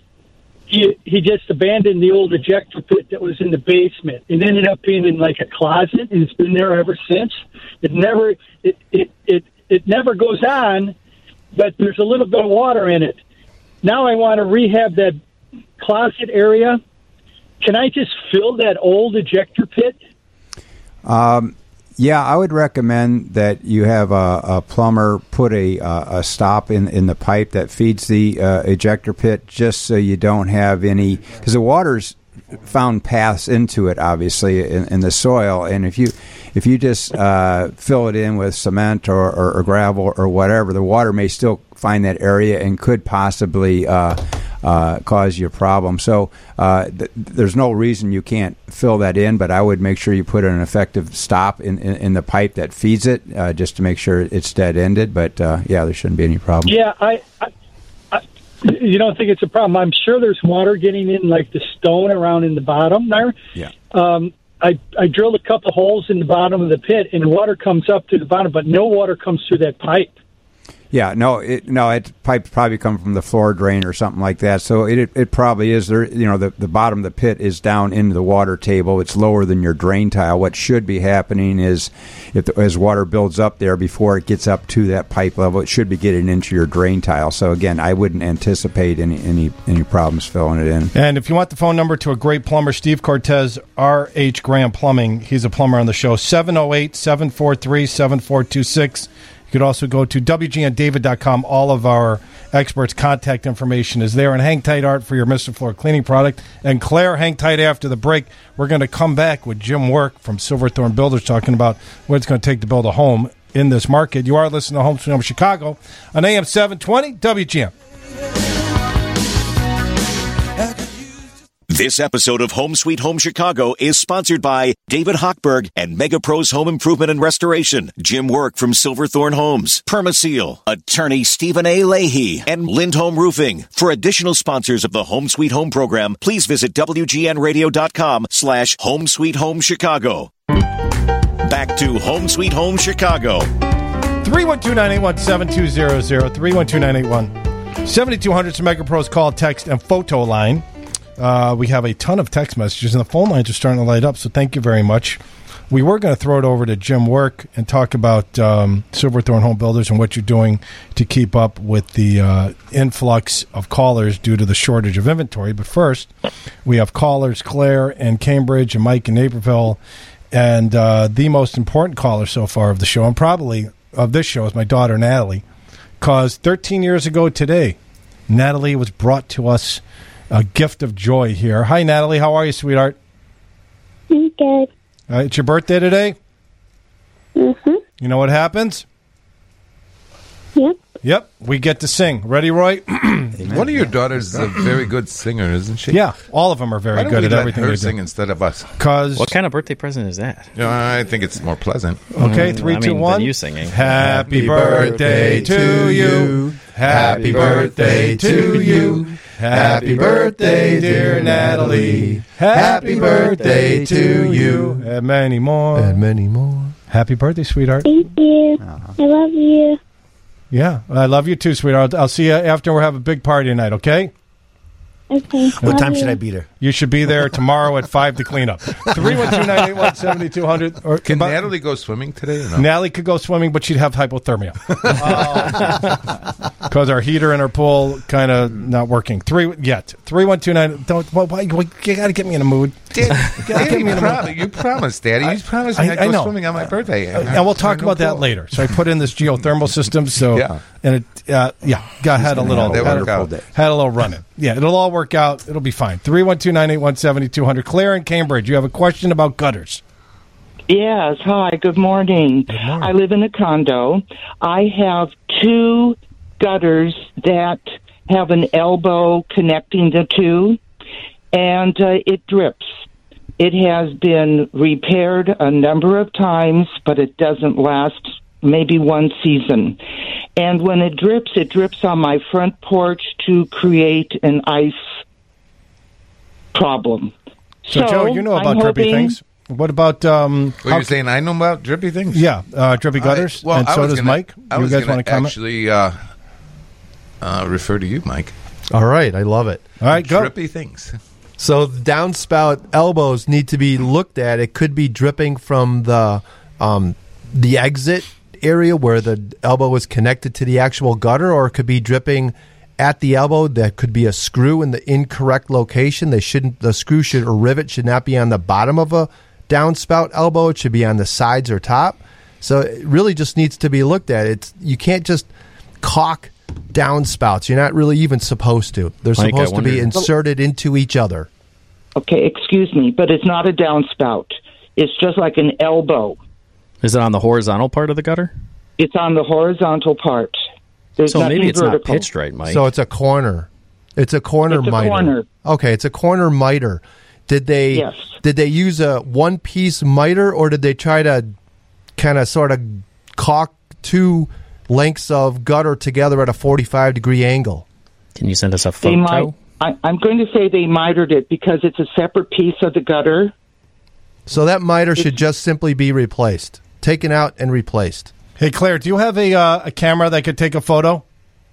He he just abandoned the old ejector pit that was in the basement. It ended up being in like a closet, and it's been there ever since. It never it it it, it never goes on, but there's a little bit of water in it. Now I want to rehab that closet area. can I just fill that old ejector pit? Um, yeah, I would recommend that you have a, a plumber put a, a, a stop in, in the pipe that feeds the uh, ejector pit, just so you don't have any, because the water's found paths into it, obviously, in, in the soil, and if you if you just uh, fill it in with cement or, or, or gravel or whatever, the water may still find that area and could possibly uh, uh, cause you a problem. So uh, th- there's no reason you can't fill that in, but I would make sure you put an effective stop in, in, in the pipe that feeds it, uh, just to make sure it's dead-ended. But, uh, yeah, there shouldn't be any problem. Yeah, I, I, I, you don't think it's a problem. I'm sure there's water getting in, like the stone around in the bottom there. Yeah. Um, I, I drilled a couple holes in the bottom of the pit, and water comes up to the bottom, but no water comes through that pipe. Yeah, no, it no, it pipe probably come from the floor drain or something like that. So it it, it probably is there. You know, the, the bottom of the pit is down into the water table. It's lower than your drain tile. What should be happening is, if the, as water builds up there before it gets up to that pipe level, it should be getting into your drain tile. So again, I wouldn't anticipate any any any problems filling it in. And if you want the phone number to a great plumber, Steve Cortez, R H Graham Plumbing, he's a plumber on the show, seven oh eight, seven four three, seven four two six. You could also go to W G N David dot com. All of our experts' contact information is there. And hang tight, Art, for your Mister Floor cleaning product. And Claire, hang tight after the break. We're going to come back with Jim Work from Silverthorne Builders talking about what it's going to take to build a home in this market. You are listening to Home Sweet Home Chicago on A M seven twenty W G N. This episode of Home Sweet Home Chicago is sponsored by David Hochberg and Mega Pros Home Improvement and Restoration, Jim Work from Silverthorne Homes, Permaseal, attorney Stephen A. Leahy, and Lindholm Roofing. For additional sponsors of the Home Sweet Home program, please visit W G N radio dot com slash Home Sweet Home Chicago. Back to Home Sweet Home Chicago. three one two, nine eight one, seven two zero zero, three one two, nine eight one, seven two zero zero, Mega Pros call, text, and photo line. Uh, we have a ton of text messages, and the phone lines are starting to light up, so thank you very much. We were going to throw it over to Jim Work and talk about um, Silverthorne Home Builders and what you're doing to keep up with the uh, influx of callers due to the shortage of inventory. But first, we have callers Claire and Cambridge and Mike in Naperville, and uh, the most important caller so far of the show, and probably of this show, is my daughter Natalie, because thirteen years ago today, Natalie was brought to us a gift of joy here. Hi, Natalie. How are you, sweetheart? I'm good. Uh, it's your birthday today? Mm-hmm. You know what happens? Yep. Yep. We get to sing. Ready, Roy? One of your daughters is a very good singer, isn't she? Yeah. All of them are very Why don't good we at let everything her they sing do. instead of us? Cause What kind of birthday present is that? You know, I think it's more pleasant. Okay, Mm, three, I two, mean, one. than you singing. Happy birthday to you. Happy birthday to you. Happy birthday, dear Natalie. Happy birthday to you. And many more. And many more. Happy birthday, sweetheart. Thank you. I love you. Yeah, I love you too, sweetheart. I'll, I'll see you after we have a big party tonight, okay? Okay. What love time you. should I be there? You should be there tomorrow at five to clean up. three one two, nine eight one, seven two zero zero. Or Can about- Natalie go swimming today or no? Natalie could go swimming, but she'd have hypothermia. Because our heater in our pool kind of not working. Three yet. three one two nine. Don't. Why, why, why, you got to get me in a mood. Dad, Gotta Daddy, get me you, in a prom- mood. you promised, Daddy. You promised me I- I'd I go know. swimming on my birthday. And we'll talk about that later. So I put in this geothermal system. So Yeah. and it uh, yeah got had a little That had, work a, out. had a little run in. Yeah, it'll all work out. It'll be fine. three one two, nine eight one, seven two zero zero. Claire in Cambridge, you have a question about gutters. Yes. Hi. Good morning. Good morning. I live in a condo. I have two gutters that have an elbow connecting the two, and uh, it drips. It has been repaired a number of times, but it doesn't last maybe one season. And when it drips, it drips on my front porch to create an ice problem. So, So, Joe, you know about I'm drippy hoping- things. What about um? Well, you're saying I know about drippy things? Yeah, uh, drippy gutters, I- well, and I so was does gonna- Mike. I You was guys gonna want to comment? actually uh, uh, refer to you, Mike. All right, I love it. All right, go. Drippy things. So the downspout elbows need to be looked at. It could be dripping from the um, the exit area where the elbow is connected to the actual gutter, or it could be dripping at the elbow, that could be a screw in the incorrect location. They shouldn't. The screw should or rivet should not be on the bottom of a downspout elbow. It should be on the sides or top. So it really just needs to be looked at. It's you can't just caulk downspouts. You're not really even supposed to. They're Mike, supposed I to be wonder- inserted into each other. Okay, excuse me, but it's not a downspout. It's just like an elbow. Is it on the horizontal part of the gutter? It's on the horizontal part. There's So maybe nothing it's not vertical. pitched right, Mike. So it's a corner. It's a corner It's a miter. corner. Okay, it's a corner miter. Did they Yes. did they use a one piece miter, or did they try to kind of sort of caulk two lengths of gutter together at a forty-five degree angle? Can you send us a They photo? might, I, I'm going to say they mitered it because it's a separate piece of the gutter. So that miter should just simply be replaced, taken out and replaced. Hey, Claire, do you have a uh, a camera that could take a photo?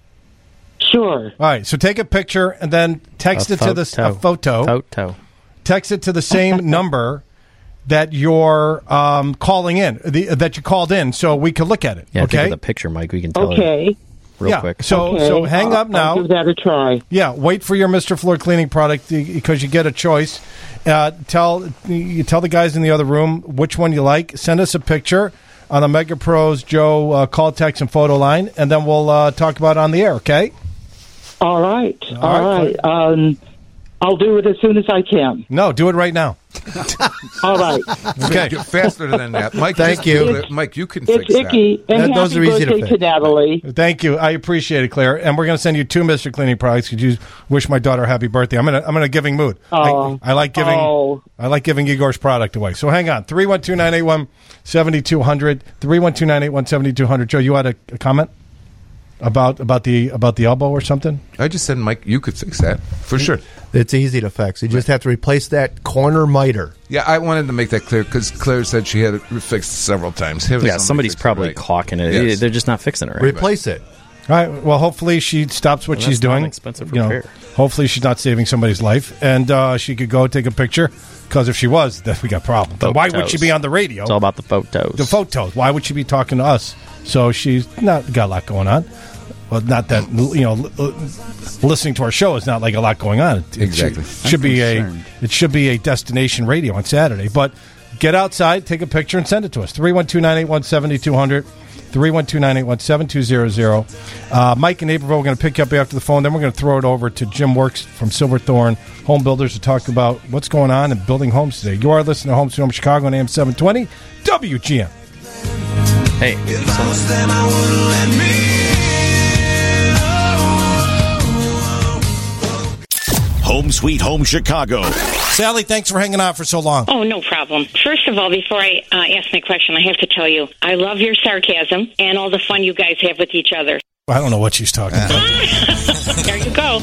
Sure. All right, so take a picture and then text A it to the photo. a photo. Photo. Text it to the same number that you're um, calling in, the, that you called in, so we can look at it. Yeah, okay. think of the picture, Mike. We can tell Okay. it real yeah. quick. So Okay, so hang I'll- up now. I'll give that a try. Yeah, wait for your Mister Floor cleaning product because you get a choice. Uh, tell you tell the guys in the other room which one you like. Send us a picture on the Mega Pros Joe uh, call, text, and photo line, and then we'll uh, talk about it on the air. Okay? All right. All, All right. Um, I'll do it as soon as I can. No, do it right now. All right. Okay. Faster than that, Mike. Thank just you. do it. Mike. You can It's fix that. Icky, and That- happy those are easy to birthday fix. to Natalie. Thank you. I appreciate it, Claire. And we're going to send you two Mister Cleaning products. Could you wish my daughter a happy birthday? I'm in a, I'm in a giving mood. Oh. I, I like giving Oh. I like giving Igor's product away. So hang on. three one two, nine eight one, seven two zero zero. three one two, nine eight one, seven two zero zero. Joe, you had a, a comment about about the about the elbow or something? I just said, Mike, you could fix that for sure. It's easy to fix. You just have to replace that corner miter. Yeah, I wanted to make that clear because Claire said she had it fixed several times. Have Yeah, somebody somebody's fix it probably right. caulking it. Yes. They're just not fixing it right. Replace it. All right. Well, hopefully she stops what Well, she's that's not doing. an expensive You know, repair. hopefully she's not saving somebody's life, and uh, she could go take a picture. Because if she was, then we got problems. Then why would she be on the radio? It's all about the photos. The photos. Why would she be talking to us? So she's not got a lot going on. Well, not that you know, l- listening to our show is not like a lot going on. It, it Exactly. should, should be a it should be a destination radio on Saturday. But get outside, take a picture, and send it to us. three one two, nine eight one, seven two zero zero. three one two, nine eight one, seven two zero zero. Uh, Mike in Naperville, we're going to pick you up after the phone. Then we're going to throw it over to Jim Works from Silverthorne Home Builders to talk about what's going on in building homes today. You are listening to Home Sweet Home Chicago on A M seven twenty W G N. Hey. Home Sweet Home Chicago. Sally, thanks for hanging out for so long. Oh, no problem. First of all, before I uh, ask my question, I have to tell you, I love your sarcasm and all the fun you guys have with each other. I don't know what she's talking about. There you go.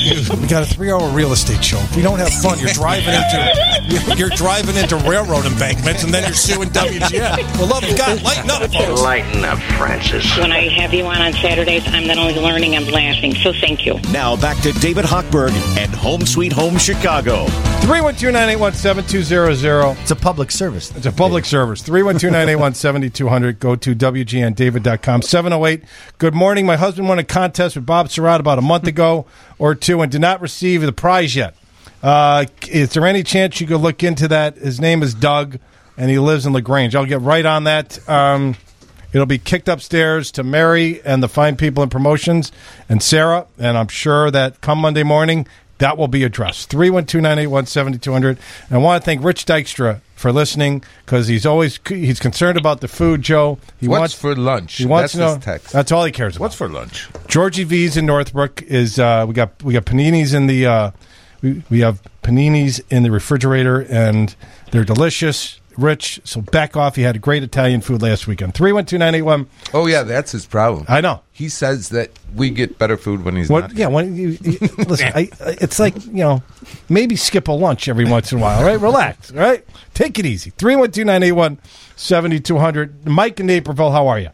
We got a three-hour real estate show. If we don't have fun, you're driving into you're driving into railroad embankments, and then you're suing W G N. Well, love of God, lighten up, folks. Lighten up, Francis. When I have you on on Saturdays, I'm not only learning, I'm laughing. So thank you. Now back to David Hochberg and Home Sweet Home Chicago. three one two, nine eight one, seven two zero zero. It's a public service. It's a public service. three one two, nine eight one, seven two zero zero. Go to W G N David dot com. seven oh eight. Good morning. My husband won a contest with Bob Surratt about a month ago or two and did not receive the prize yet. Uh, is there any chance you could look into that? His name is Doug, and he lives in LaGrange. I'll get right on that. Um, it'll be kicked upstairs to Mary and the fine people in promotions and Sarah, and I'm sure that come Monday morning, that will be addressed. three one two, nine eight one, seven two zero zero. And I want to thank Rich Dykstra for listening because he's always he's concerned about the food, Joe. He What's wants for lunch? He wants That's to know. his text. That's all he cares about. What's for lunch? Georgie V's in Northbrook is uh, we got we got paninis in the uh, we we have paninis in the refrigerator and they're delicious. Rich, so back off. He had a great Italian food last weekend. three one two, nine eight one. Oh yeah, that's his problem. I know. He says that we get better food when he's What? not. Yeah, when you, you listen, I, it's like you know, maybe skip a lunch every once in a while. Right? Relax. Right? Take it easy. three one two, nine eight one, seven two zero zero. Mike in Naperville, how are you?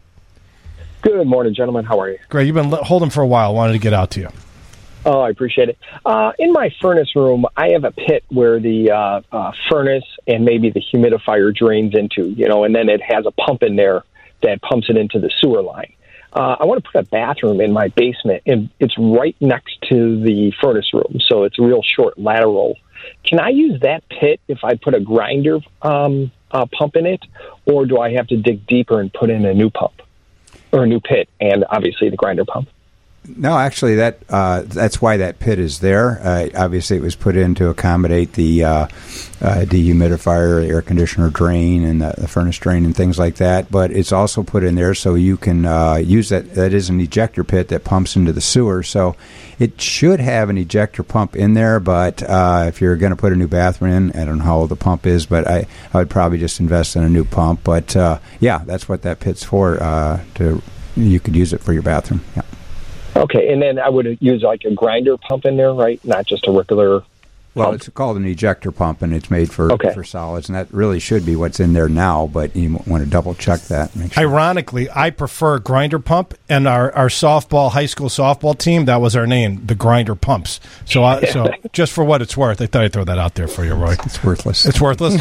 Good morning, gentlemen. How are you? Great. You've been li- holding for a while. Wanted to get out to you. Oh, I appreciate it. Uh, in my furnace room, I have a pit where the uh, uh, furnace and maybe the humidifier drains into, you know, and then it has a pump in there that pumps it into the sewer line. Uh, I want to put a bathroom in my basement, and it's right next to the furnace room, so it's a real short lateral. Can I use that pit if I put a grinder um, uh, pump in it, or do I have to dig deeper and put in a new pump or a new pit and obviously the grinder pump? No, actually, that uh, that's why that pit is there. Uh, obviously, it was put in to accommodate the uh, uh, dehumidifier, the air conditioner drain, and the, the furnace drain, and things like that. But it's also put in there so you can uh, use that. That is an ejector pit that pumps into the sewer. So it should have an ejector pump in there. But uh, if you're going to put a new bathroom in, I don't know how old the pump is, but I, I would probably just invest in a new pump. But uh, yeah, that's what that pit's for. Uh, to you could use it for your bathroom. Yeah. Okay, and then I would use like a grinder pump in there, right? Not just a regular Well, pump. it's called an ejector pump, and it's made for, Okay. for solids, and that really should be what's in there now, but you want to double-check that. Make sure. Ironically, I prefer grinder pump, and our, our softball, high school softball team, that was our name, the Grinder Pumps. So, I, so just for what it's worth, I thought I'd throw that out there for you, Roy. It's worthless. It's worthless?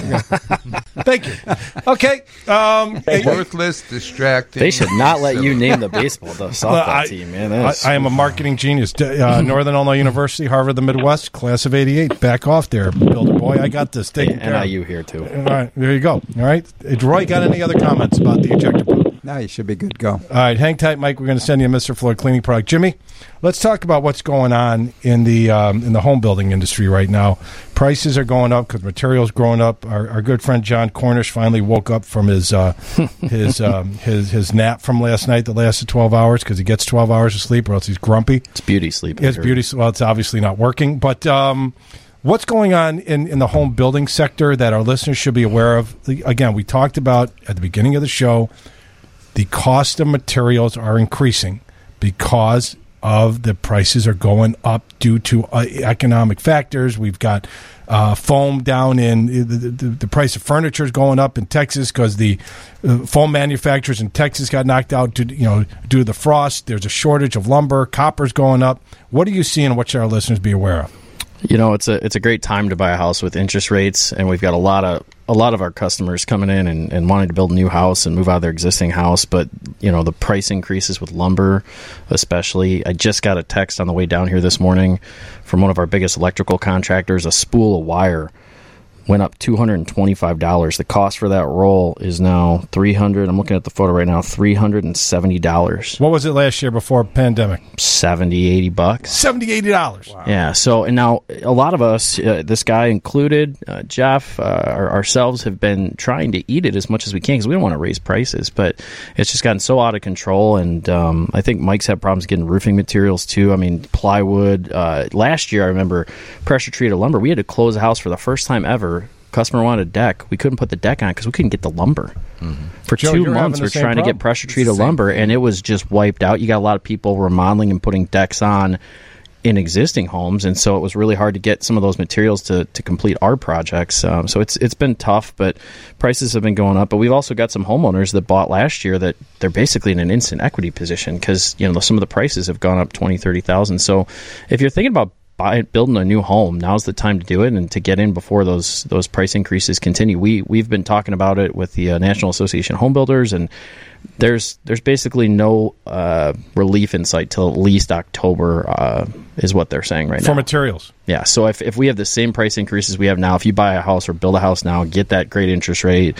Thank you. Okay. Um, Worthless, distracting. They should not let you name the baseball, the softball Well, I, team, man. I, That's- I am a marketing genius. Uh, Northern Illinois University, Harvard, the Midwest, class of eighty-eight. Back off there, Builder Boy. I got this. Taken And care of. N I U here, too. All right, there you go. All right. Did Roy got any other comments about the ejector pump? No, you should be good to go. All right, hang tight, Mike. We're going to send you a Mister Floyd cleaning product. Jimmy, let's talk about what's going on in the um, in the home building industry right now. Prices are going up because materials growing up. Our, our good friend John Cornish finally woke up from his uh, his um, his his nap from last night that lasted twelve hours because he gets twelve hours of sleep or else he's grumpy. It's beauty sleep. I It's heard. beauty. Well, it's obviously not working, but. Um, What's going on in, in the home building sector that our listeners should be aware of? The- Again, we talked about at the beginning of the show, the cost of materials are increasing because of the prices are going up due to uh, economic factors. We've got uh, foam down in the, the, the price of furniture is going up in Texas because the uh, foam manufacturers in Texas got knocked out to you know due to the frost. There's a shortage of lumber. Copper's going up. What are you seeing? What should our listeners be aware of? You know, it's a it's a great time to buy a house with interest rates, and we've got a lot of a lot of our customers coming in and, and wanting to build a new house and move out of their existing house. But you know, the price increases with lumber, especially. I just got a text on the way down here this morning from one of our biggest electrical contractors. A spool of wire went up two hundred and twenty five dollars. The cost for that roll is now three hundred. I'm looking at the photo right now. Three hundred and seventy dollars. What was it last year before pandemic? Seventy, eighty bucks. Seventy, eighty dollars. Wow. Yeah. So, and now a lot of us, uh, this guy included, uh, Jeff, uh, our, ourselves, have been trying to eat it as much as we can because we don't want to raise prices, but it's just gotten so out of control. And um, I think Mike's had problems getting roofing materials too. I mean, plywood. Uh, last year, I remember pressure treated lumber. We had to close a house for the first time ever. Customer wanted a deck. We couldn't put the deck on because we couldn't get the lumber. Mm-hmm. For Joe, two you're months, having we're the same trying to problem. get pressure treated lumber, and it was just wiped out. You got a lot of people remodeling and putting decks on in existing homes, and so it was really hard to get some of those materials to, to complete our projects. Um, so it's it's been tough, but prices have been going up. But we've also got some homeowners that bought last year that they're basically in an instant equity position because you know some of the prices have gone up twenty, thirty thousand. So if you're thinking about Buy, building a new home, now's the time to do it and to get in before those those price increases continue. We we've been talking about it with the uh, National Association of Home Builders, and there's there's basically no uh, relief in sight till at least October uh, is what they're saying right For now. For materials. Yeah, so if, if we have the same price increases we have now, if you buy a house or build a house now, get that great interest rate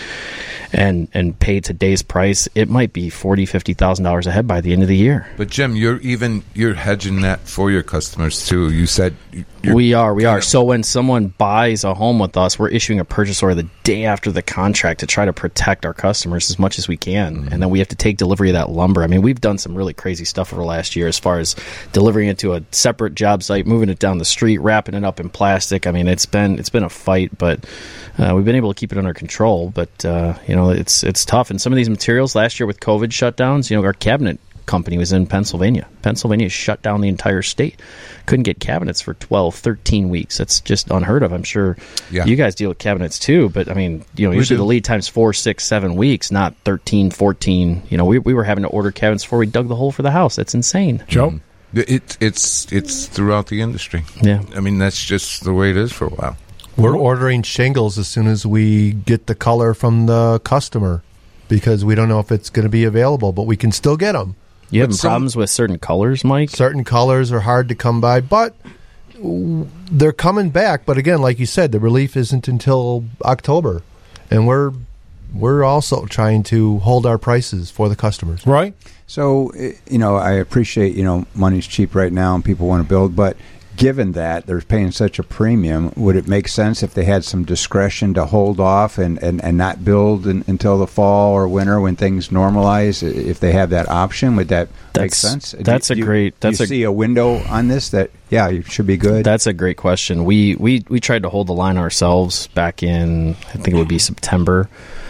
and and pay today's price, it might be forty thousand dollars, fifty thousand dollars ahead by the end of the year. But Jim, you're even you're hedging that for your customers too. You said you're we are, we are. So when someone buys a home with us, we're issuing a purchase order the day after the contract to try to protect our customers as much as we can, mm-hmm. and then we have to take delivery of that lumber. I mean, we've done some really crazy stuff over the last year as far as delivering it to a separate job site, moving it down the street, wrapping it up in plastic. I mean, it's been it's been a fight, but uh, we've been able to keep it under control. But uh, you know, it's it's tough. And some of these materials last year with COVID shutdowns, you know, our cabinet company was in Pennsylvania. Pennsylvania shut down the entire state. Couldn't get cabinets for twelve, thirteen weeks. That's just unheard of. I'm sure yeah. you guys deal with cabinets too, but I mean, you know, We usually do. the lead time's four, six, seven weeks, not thirteen, fourteen. You know, we we were having to order cabinets before we dug the hole for the house. That's insane. Joe? Mm. It, it's it's throughout the industry. Yeah. I mean, that's just the way it is for a while. We're ordering shingles as soon as we get the color from the customer because we don't know if it's going to be available, but we can still get them. You having But some- problems with certain colors, Mike? Certain colors are hard to come by, but w- they're coming back. But again, like you said, the relief isn't until October, and we're we're also trying to hold our prices for the customers. Right. So, eh, you know, I appreciate, you know, money's cheap right now and people want to build, but given that they're paying such a premium, would it make sense if they had some discretion to hold off and, and, and not build in, until the fall or winter when things normalize? If they have that option, would that make That's- sense? that's Do a you- great- Do you that's a- see a window on this that, yeah, you should be good? That's a great question. We, we we tried to hold the line ourselves back in, I think it would be September,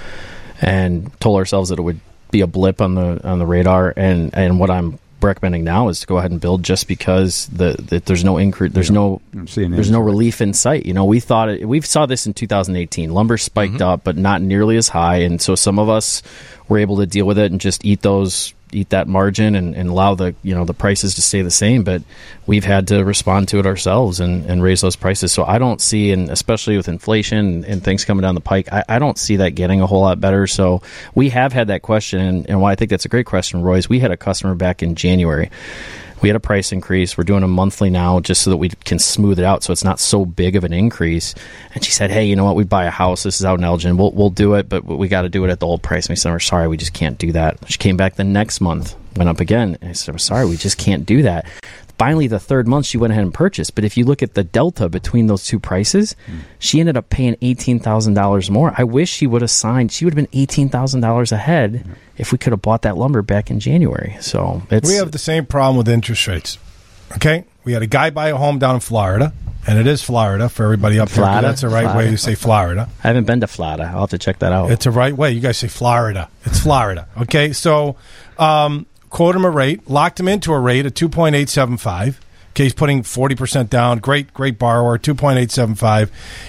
and told ourselves that it would be a blip on the on the radar. And, and what I'm recommending now is to go ahead and build, just because the, the there's no increase, there's no there's no relief in sight. You know, we thought it, we saw this in two thousand eighteen. Lumber spiked up, but not nearly as high, and so some of us were able to deal with it and just eat those eat that margin and, and allow the you know the prices to stay the same. But we've had to respond to it ourselves and, and raise those prices. So I don't see, and especially with inflation and, and things coming down the pike, I, I don't see that getting a whole lot better. So we have had that question, and, and why I think that's a great question, Roy, is we had a customer back in January. We had a price increase. We're doing a monthly now just so that we can smooth it out so it's not so big of an increase. And she said, hey, you know what? We buy a house. This is out in Elgin. We'll, we'll do it, but we got to do it at the old price. And we said, we're sorry, we just can't do that. She came back the next month, went up again. And I said, I'm sorry, we just can't do that. Finally, the third month, she went ahead and purchased. But if you look at the delta between those two prices, mm. she ended up paying eighteen thousand dollars more. I wish she would have signed. She would have been eighteen thousand dollars ahead mm. if we could have bought that lumber back in January. So it's, we have the same problem with interest rates. Okay? We had a guy buy a home down in Florida, and it is Florida for everybody up there. Florida? That's the right Florida. way to say Florida. I haven't been to Florida. I'll have to check that out. It's the right way. You guys say Florida. It's Florida. Okay? So, um, quote him a rate, locked him into a rate of two point eight seven five. Okay, he's putting forty percent down. Great, great borrower, two point eight seven five.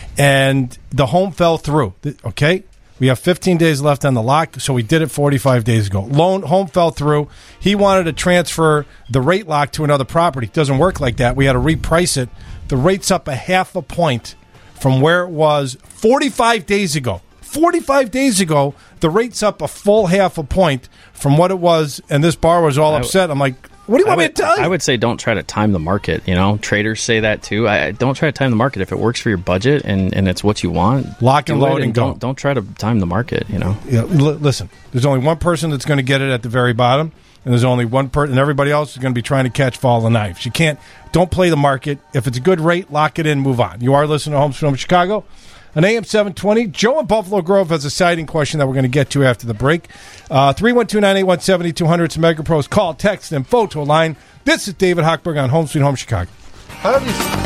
And the home fell through. Okay? We have fifteen days left on the lock, so we did it forty-five days ago. Loan, home fell through. He wanted to transfer the rate lock to another property. It doesn't work like that. We had to reprice it. The rate's up a half a point from where it was forty-five days ago. forty-five days ago, the rate's up a full half a point from what it was, and this borrower's all I- upset. I'm like, what do you want I me would, to tell you? I would say don't try to time the market. You know, traders say that too. I, don't try to time the market. If it works for your budget and, and it's what you want, lock and do it load and go. Don't, don't try to time the market. You know. Yeah, l- listen, there's only one person that's going to get it at the very bottom, and there's only one person, and everybody else is going to be trying to catch falling knives. You can't, don't play the market. If it's a good rate, lock it in, move on. You are listening to Homes from Chicago. On A M seven twenty, Joe in Buffalo Grove has a siding question that we're going to get to after the break. Uh, three one two, nine eight one, seven two zero zero. It's MegaPros. Call, text, and photo line. This is David Hochberg on Home Sweet Home Chicago. Well,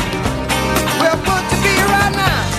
put to be right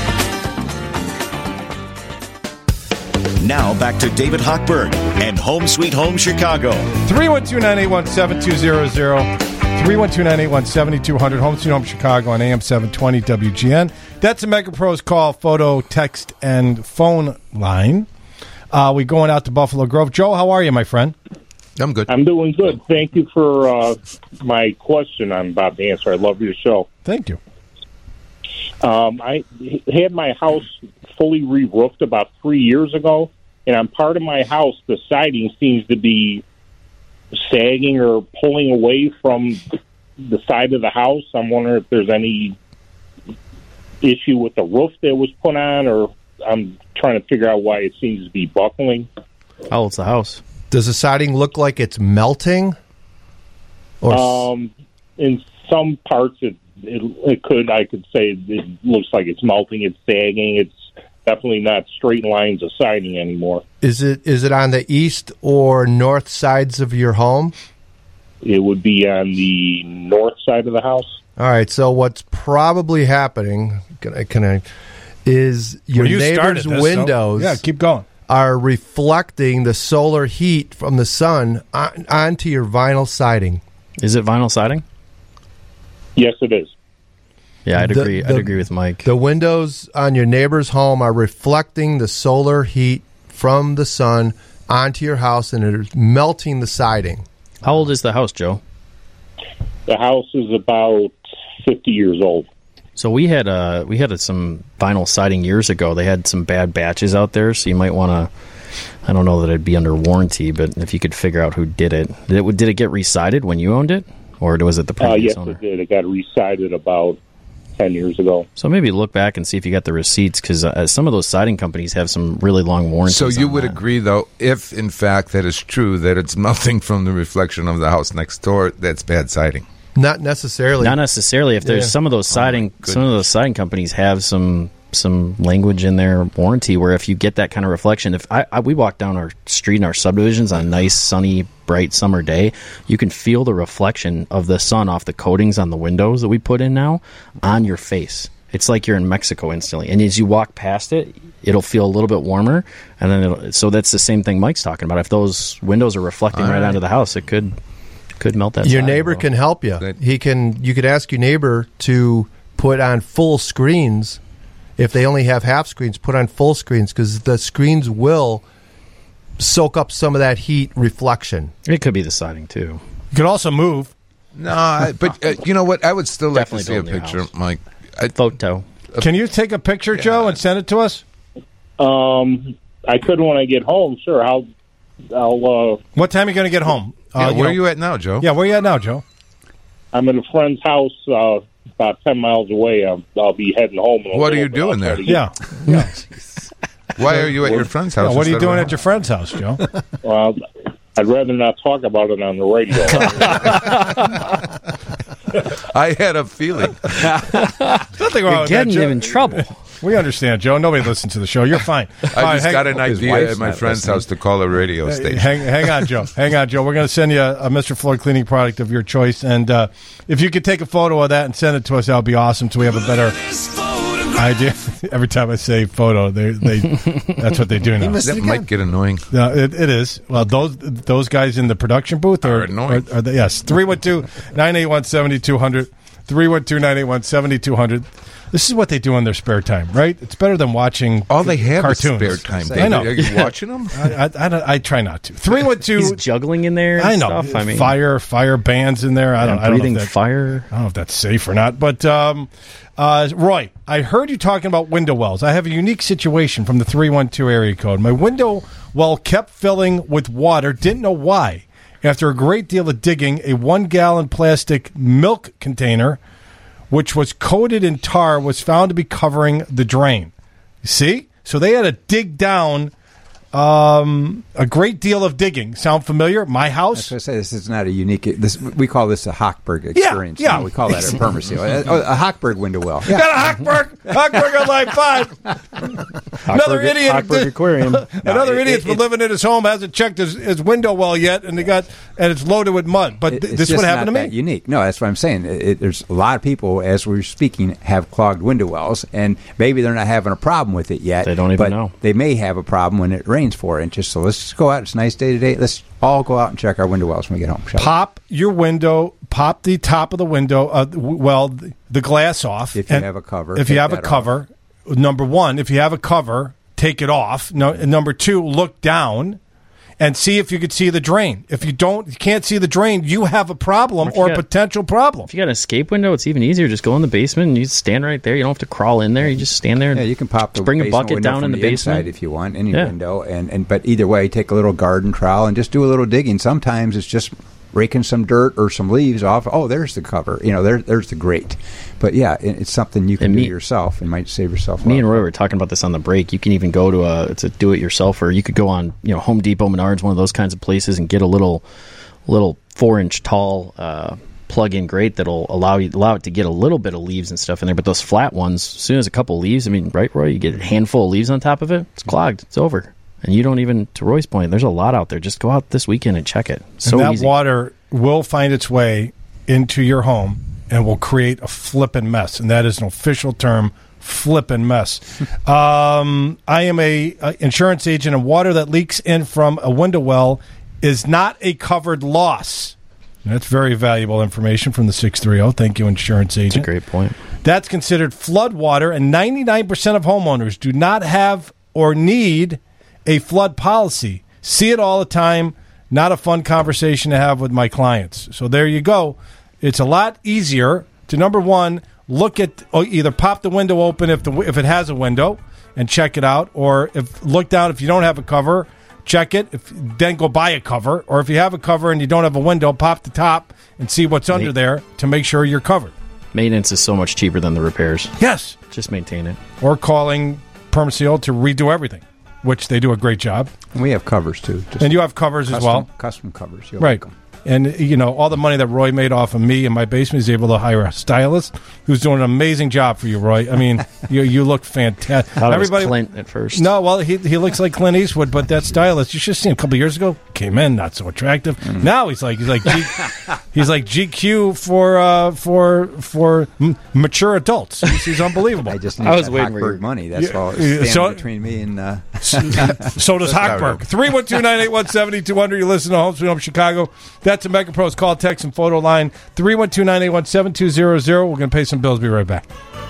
now. Now back to David Hochberg and Home Sweet Home Chicago. three one two, nine eight one, seven two zero zero. three one two, nine eight one, seven two zero zero. Home Sweet Home Chicago on A M seven twenty W G N. That's a MegaPros call, photo, text, and phone line. Uh, we going out to Buffalo Grove. Joe, how are you, my friend? I'm good. I'm doing good. Thank you for uh, my question I'm about to answer. I love your show. Thank you. Um, I had my house fully re-roofed about three years ago, and on part of my house, the siding seems to be sagging or pulling away from the side of the house. I'm wondering if there's any issue with the roof that was put on, or I'm trying to figure out why it seems to be buckling. How old's the house? Does the siding look like it's melting? Or Um, in some parts, it, it it could. I could say it looks like it's melting. It's sagging. It's definitely not straight lines of siding anymore. is it is it on the east or north sides of your home? It would be on the north side of the house. All right. So what's probably happening? Can I? Can I is your Well, you neighbor's started this, so- windows? yeah, keep going. Are reflecting the solar heat from the sun on, onto your vinyl siding. Is it vinyl siding? Yes, it is. Yeah, I'd The- agree. the- I'd agree with Mike. The windows on your neighbor's home are reflecting the solar heat from the sun onto your house, and it is melting the siding. How old is the house, Joe? The house is about fifty years old. So we had uh we had some vinyl siding years ago. They had some bad batches out there, so you might want to I don't know that it'd be under warranty, but if you could figure out who did it, did it, did it get resited when you owned it, or was it the Uh, previous yes, owner? it did. It got resited about ten years ago. So maybe look back and see if you got the receipts, because uh, some of those siding companies have some really long warranties. So you on would that. agree, though, if in fact that is true, that it's melting from the reflection of the house next door, that's bad siding. Not necessarily. Not necessarily. If there's Yeah. some of those siding, some of those siding companies have some some language in their warranty where if you get that kind of reflection, if I, I we walk down our street in our subdivisions on a nice sunny bright summer day, you can feel the reflection of the sun off the coatings on the windows that we put in now on your face. It's like you're in Mexico instantly, and as you walk past it, it'll feel a little bit warmer, and then it'll, so that's the same thing Mike's talking about. If those windows are reflecting All right right. onto the house, it could could melt that. Your siding neighbor a little. can help you. He can. You could ask your neighbor to put on full screens. If they only have half screens, put on full screens, because the screens will soak up some of that heat reflection. It could be the siding too. You could also move. No, I, but uh, you know what? I would still like Definitely to see a build your picture, house. Mike. I, Photo. Can you take a picture, Joe, and send it to us? Um, I could when I get home. Sure, I'll. I'll. Uh, What time are you going to get home? Yeah, Uh, where know- are you at now, Joe? Yeah, where are you at now, Joe? I'm at a friend's house, uh, about ten miles away. I'll, I'll be heading home. in a What are little you bit. I'll doing try there? to Yeah. get- Why are you at your friend's house? Yeah, what are you instead of doing at at your friend's house, Joe? Well, I'd rather not talk about it on the radio. I had a feeling. Nothing wrong You're with getting that, Joe. him in trouble. We understand, Joe. Nobody listens to the show. You're fine. I All right, just hang- got an his idea wife's at my not friend's listening. house to call a radio Hey, station. Hang, hang on, Joe. Hang on, Joe. We're going to send you a, a Mister Floyd cleaning product of your choice, and uh, if you could take a photo of that and send it to us, that would be awesome. So we have a better idea. Every time I say photo, they they that's what they do now. That might get annoying. No, it, it is. Well, those those guys in the production booth are, Are annoying. Are, are they, yes, three one two, nine eight one, seven two zero zero. three one two, nine eight one, seven two zero zero. This is what they do in their spare time, right? It's better than watching All they have cartoons. is spare time. I know. David. Are you watching them? I, I, I, don't- I try not to. three one two. He's juggling in there. And I know. Stuff. I mean, fire, fire bands in there. I don't, yeah, I don't know breathing if that, fire. I don't know if that's safe or not. But, um, uh, Roy, I heard you talking about window wells. I have a unique situation from the three one two area code. My window well kept filling with water. Didn't know why. After a great deal of digging, a one-gallon plastic milk container, which was coated in tar, was found to be covering the drain. You see? So they had to dig down um, a great deal of digging. Sound familiar? My house? I was going to say, this is not a unique. This we call this a Hochberg experience. yeah. No, we call that a permaseal. a, a Hochberg window well. Yeah. Got a Hochberg, Hochberg on line five. Another Hochberg- idiot. Hochberg Aquarium. Another No, it- idiot's it- been living in his home, hasn't checked his, his window well yet, and they got and it's loaded with mud. But It- th- it's this just would happen to not me. that unique. No, that's what I'm saying. It, it, there's a lot of people, as we're speaking, have clogged window wells, and maybe they're not having a problem with it yet. They don't even but know. They may have a problem when it rains four inches. So let's just go out. It's a nice day today. Let's all go out and check our window wells when we get home. shall we? Pop your window. Pop the top of the window. Uh, w- well, the, the glass off. If you And have a cover, If you take have a that cover, number one, if you have a cover, take it off. No, and number two, look down and see if you could see the drain. If you don't, you can't see the drain, you have a problem If you or a got- potential problem. If you got an escape window, it's even easier. Just go in the basement and you stand right there. You don't have to crawl in there. You just stand there. And Yeah, you can pop the bring a basement bucket window down from in the, the basement inside if you want, any Yeah. window. And, and but either way, take a little garden trowel and just do a little digging. Sometimes it's just raking some dirt or some leaves off. Oh, there's the cover. You know, there, there's the grate. But yeah, it, it's something you can And do me- yourself and might save yourself. a Me lot. and Roy were talking about this on the break. You can even go to a to do it yourself, or you could go on, you know, Home Depot, Menards, one of those kinds of places, and get a little little four inch tall uh, plug-in grate that'll allow you allow it to get a little bit of leaves and stuff in there. But those flat ones, as soon as a couple of leaves, I mean, right, Roy, you get a handful of leaves on top of it, it's clogged, it's over, and you don't even. To Roy's point, there's a lot out there. Just go out this weekend and check it. So and that easy. water will find its way into your home and will create a flippin' mess. And that is an official term, flippin' mess. um, I am a, a insurance agent, and water that leaks in from a window well is not a covered loss. And that's very valuable information from the six three zero. Thank you, insurance agent. That's a great point. That's considered flood water, and ninety-nine percent of homeowners do not have or need a flood policy. See it all the time. Not a fun conversation to have with my clients. So there you go. It's a lot easier to, number one, look at, or either pop the window open if the if it has a window and check it out, or if look down if you don't have a cover, check it. If, then go buy a cover. Or if you have a cover and you don't have a window, pop the top and see what's under there to make sure you're covered. Maintenance is so much cheaper than the repairs. Yes. Just maintain it. Or calling Permaseal to redo everything, which they do a great job. And we have covers, too. Just and you have covers custom, as well. Custom covers. You're right. welcome. And, you know, all the money that Roy made off of me in my basement, he's able to hire a stylist who's doing an amazing job for you, Roy. I mean, you you look fantastic. I thought Everybody, it was Clint at first. No, well, he he looks like Clint Eastwood, but that stylist, you should have seen him a couple years ago, came in, not so attractive. Mm. Now he's like, he's like, G, he's like G Q for uh, for for m- mature adults. He's, he's unbelievable. I just need I was waiting for money. That's yeah, all. It's so, between me and. Uh, so does Hochberg. three one two, nine eight one, seven two zero zero. You listen to Home Sweet Home Chicago. That's a MegaPro's call, text, and photo line. three one two, nine eight one, seven two zero zero. We're going to pay some bills. Be right back.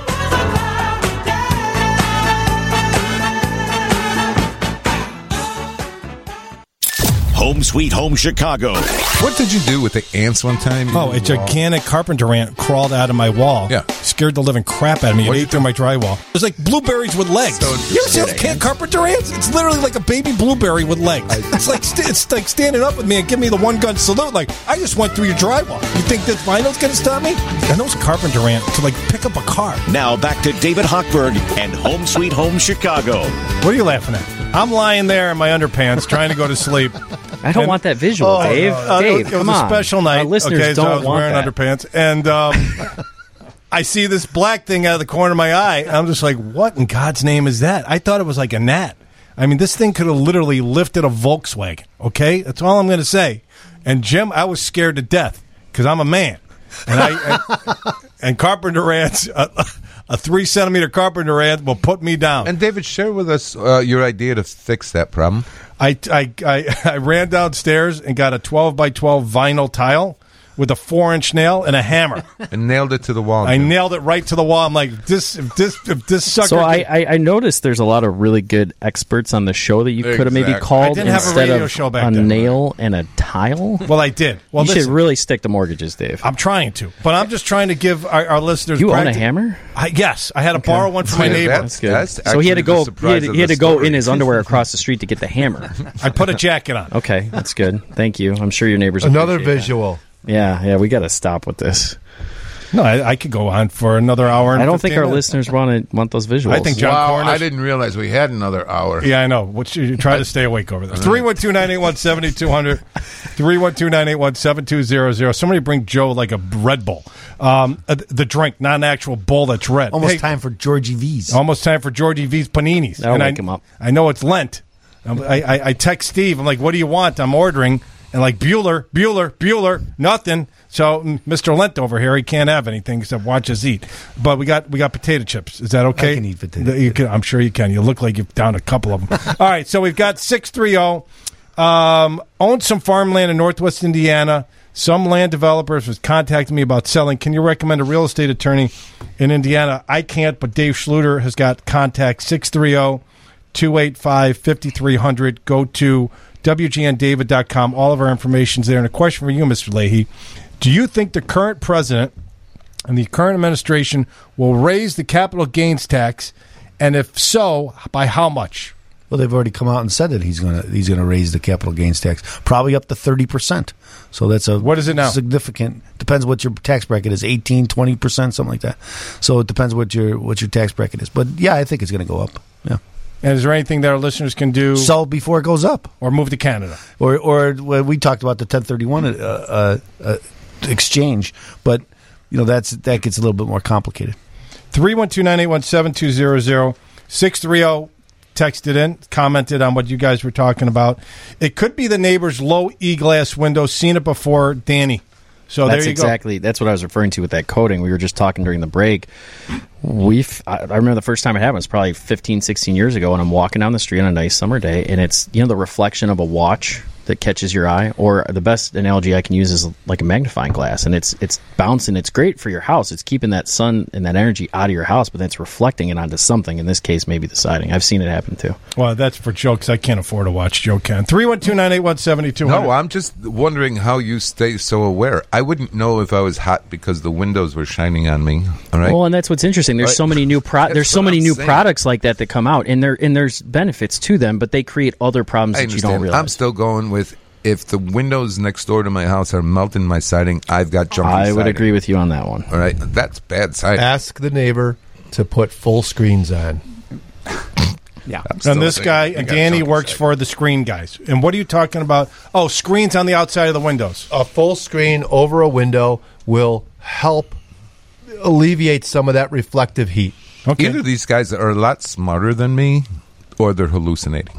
Home Sweet Home Chicago. What did you do with the ants one time? Oh, a gigantic carpenter ant crawled out of my wall. Yeah. Scared the living crap out of me. It ate through my drywall. It was like blueberries with legs. So you ever see those can- carpenter ants? It's literally like a baby blueberry with legs. It's like st- it's like standing up with me and giving me the one gun salute. Like, I just went through your drywall. You think this vinyl's going to stop me? And those carpenter ants could like pick up a car. Now back to David Hochberg and Home Sweet Home Chicago. What are you laughing at? I'm lying there in my underpants trying to go to sleep. I don't and, want that visual, oh, Dave. Uh, Dave, it come was on. a special night. Our listeners okay, don't so I was want wearing that. underpants, and um, I see this black thing out of the corner of my eye. I'm just like, what in God's name is that? I thought it was like a gnat. I mean, this thing could have literally lifted a Volkswagen. Okay, that's all I'm going to say. And Jim, I was scared to death because I'm a man, and I and, and carpenter ants. Uh, A three centimeter carpenter ant will put me down. And David, share with us uh, your idea to fix that problem. I, I, I, I ran downstairs and got a twelve by twelve vinyl tile with a four inch nail and a hammer. And nailed it to the wall. I Jim. nailed it right to the wall. I'm like, this, if this, if this sucker. So I, I, I noticed there's a lot of really good experts on the show that you could have maybe called I didn't have a instead radio of show back a then. nail and a tile. Well, I did. Well, you listen, should really stick to mortgages, Dave. I'm trying to, but I'm just trying to give our, our listeners. You practi- own a hammer? I, yes, I had to Okay. borrow one from my Yeah, neighbor. that's- That's good. That's So he had to actually go. the He surprise had, of he had the to go story. in his underwear across the street to get the hammer. I put a jacket on. Okay, that's good. Thank you. I'm sure your neighbors. Another appreciate that. visual. Yeah, yeah. We got to stop with this. No, I, I could go on for another hour. And I don't think our minutes. listeners want to want those visuals. I think John wow, Cornish. I didn't realize we had another hour. Yeah, I know. What you, you try to stay awake over there. three one two, nine eight one, seven two zero zero. three one two, nine eight one, seven two zero zero. Somebody bring Joe like a Red Bull. Um, uh, the drink, not an actual bowl that's red. Almost Hey, time for Georgie V's. Almost time for Georgie V's Paninis. That'll and wake I, him up. I know it's Lent. Um, I, I, I text Steve. I'm like, what do you want? I'm ordering. And like, Bueller, Bueller, Bueller, nothing. So mm, Mister Lent over here, he can't have anything except watch us eat. But we got we got potato chips. Is that okay? I can eat potato You can, I'm sure you can. You look like you've down a couple of them. All right, so we've got six three zero. Um, owned some farmland in Northwest Indiana. Some land developers was contacting me about selling. Can you recommend a real estate attorney in Indiana? I can't, but Dave Schluter has got contact six three zero, two eight five, five three zero zero. Go to W G N David dot com. All of our information's there. And a question for you, Mister Leahy. Do you think the current president and the current administration will raise the capital gains tax? And if so, by how much? Well, they've already come out and said that he's going to he's going to raise the capital gains tax, probably up to thirty percent. So that's a what is it now? Significant. Depends what your tax bracket is, eighteen, twenty percent, something like that. So it depends what your what your tax bracket is. But yeah, I think it's going to go up. Yeah. And is there anything that our listeners can do? Sell before it goes up, or move to Canada, or or well, we talked about the ten thirty-one uh, uh, uh, exchange, but you know that's that gets a little bit more complicated. three one two, nine eight one, seven two zero zero. six three zero texted in, commented on what you guys were talking about. It could be the neighbor's low E-glass window. Seen it before, Danny. So that's there you exactly, go. That's what I was referring to with that coating. We were just talking during the break. We've, I, I remember the first time it happened was probably fifteen, sixteen years ago, and I'm walking down the street on a nice summer day, and it's, you know, the reflection of a watch that catches your eye. Or the best analogy I can use is like a magnifying glass, and it's it's bouncing. It's great for your house. It's keeping that sun and that energy out of your house, but then it's reflecting it onto something. In this case, maybe the siding. I've seen it happen too. Well, that's for Joe, because I can't afford to watch Joe Ken. three one two, nine eight one, seven two zero zero. No, I'm just wondering how you stay so aware. I wouldn't know if I was hot because the windows were shining on me. All right. Well, and that's what's interesting. There's Right. so many new pro- There's so what many I'm new saying. products like that that come out, and there and there's benefits to them, but they create other problems I that you don't understand. realize. I'm still going with if the windows next door to my house are melting my siding, I've got junky I would siding. agree with you on that one. All right, that's bad siding. Ask the neighbor to put full screens on. Yeah. And this guy, and Danny, works for the screen guys. And what are you talking about? Oh, screens on the outside of the windows. A full screen over a window will help alleviate some of that reflective heat. Okay. Either these guys are a lot smarter than me, or they're hallucinating.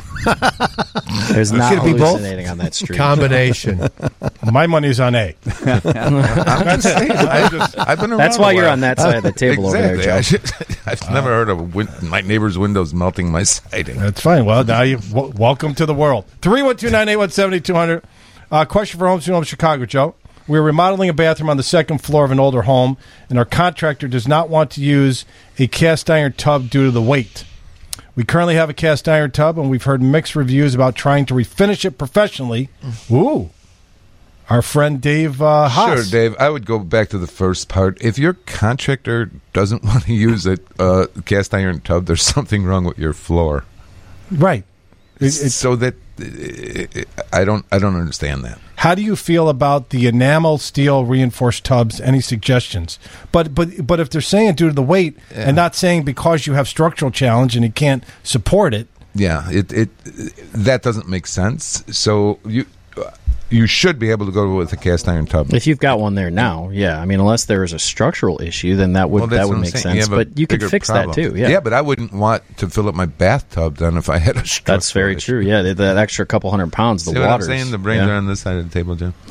There's not Could it be both? hallucinating on that street. Combination. My money's on A. I'm just saying. I just, I've been around That's a why you're while. on that side of the table over there, Exactly. Joe. I should- I've never heard of a win- my neighbor's windows melting my siding. That's fine. Well, now you w- welcome to the world. three one two, nine eight one, seven two zero zero. Uh, question for Home Sweet Home Chicago, Joe. We're remodeling a bathroom on the second floor of an older home, and our contractor does not want to use a cast iron tub due to the weight. We currently have a cast iron tub, and we've heard mixed reviews about trying to refinish it professionally. Ooh. Our friend Dave uh, Haas. Sure, Dave. I would go back to the first part. If your contractor doesn't want to use a uh, cast iron tub, there's something wrong with your floor. Right. It- it's- so that uh, I don't, I don't understand that. How do you feel about the enamel steel reinforced tubs? Any suggestions? But but but if they're saying due to the weight and not saying because you have structural challenge and you can't support it, Yeah, it it that doesn't make sense. So you you should be able to go with a cast iron tub. If you've got one there now, yeah. I mean, unless there is a structural issue, then that would Well, that's that what would I'm make saying. sense. have a But you could bigger fix problem. that too. Yeah, yeah, but I wouldn't want to fill up my bathtub then if I had a structural that's very issue. true. Yeah, that, that extra couple hundred pounds, the See what waters. I'm saying? The brains yeah. are on this side of the table, Jim.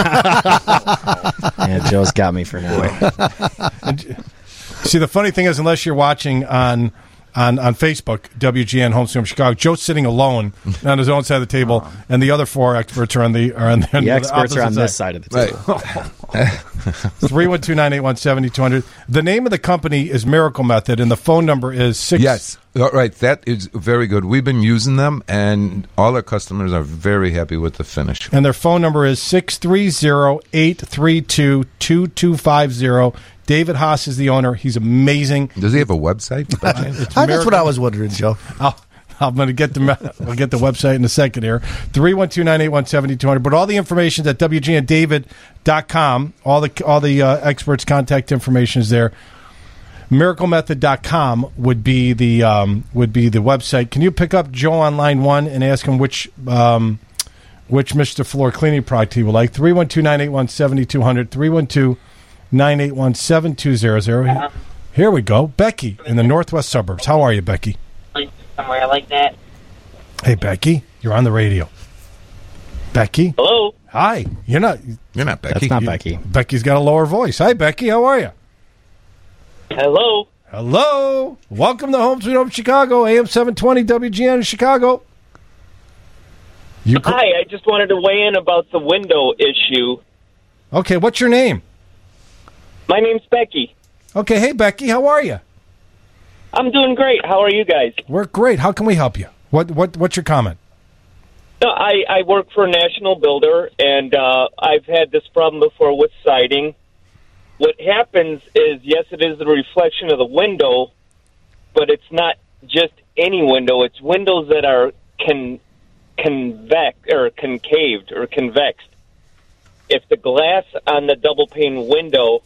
Yeah, Joe's got me for now. see the funny thing is, unless you're watching on. On, on Facebook, W G N Home Sweet Home Chicago, Joe's sitting alone on his own side of the table, and the other four experts are on the are on the, The on experts are opposite on this side of the table. three one two, nine eight one, seven two zero zero. The name of the company is Miracle Method, and the phone number is six. Yes, all right. That is very good. We've been using them, and all our customers are very happy with the finish. And their phone number is six three zero, eight three two, two two five zero. David Haas is the owner. He's amazing. Does he have a website? It's Ah, that's Miracle- what I was wondering, Joe. I'll, I'm going to get the I'll get the website in a second here. three one two, nine eight one, seven two zero zero. But all the information is at W G N David dot com. All the all the uh, experts' contact information is there. Miracle Method dot com would be the um, would be the website. Can you pick up Joe on line one and ask him which um, which Mister Floor cleaning product he would like? three one two, nine eight one, seven two zero zero. three one two, nine eight one, seven two zero zero. Here we go. Becky in the northwest suburbs. How are you, Becky? Somewhere like that. Hey, Becky, you're on the radio. Becky? Hello? Hi. You're not You're not Becky. That's not You- Becky. Becky's got a lower voice. Hi, Becky. How are you? Hello? Hello. Welcome to Home Sweet Home Chicago, A M seven twenty W G N in Chicago. You co- Hi, I just wanted to weigh in about the window issue. Okay, what's your name? My name's Becky. Okay, hey, Becky. How are you? I'm doing great. How are you guys? We're great. How can we help you? What what What's your comment? No, I, I work for a national builder, and uh, I've had this problem before with siding. What happens is, yes, it is the reflection of the window, but it's not just any window. It's windows that are con, convex or concaved or convexed. If the glass on the double pane window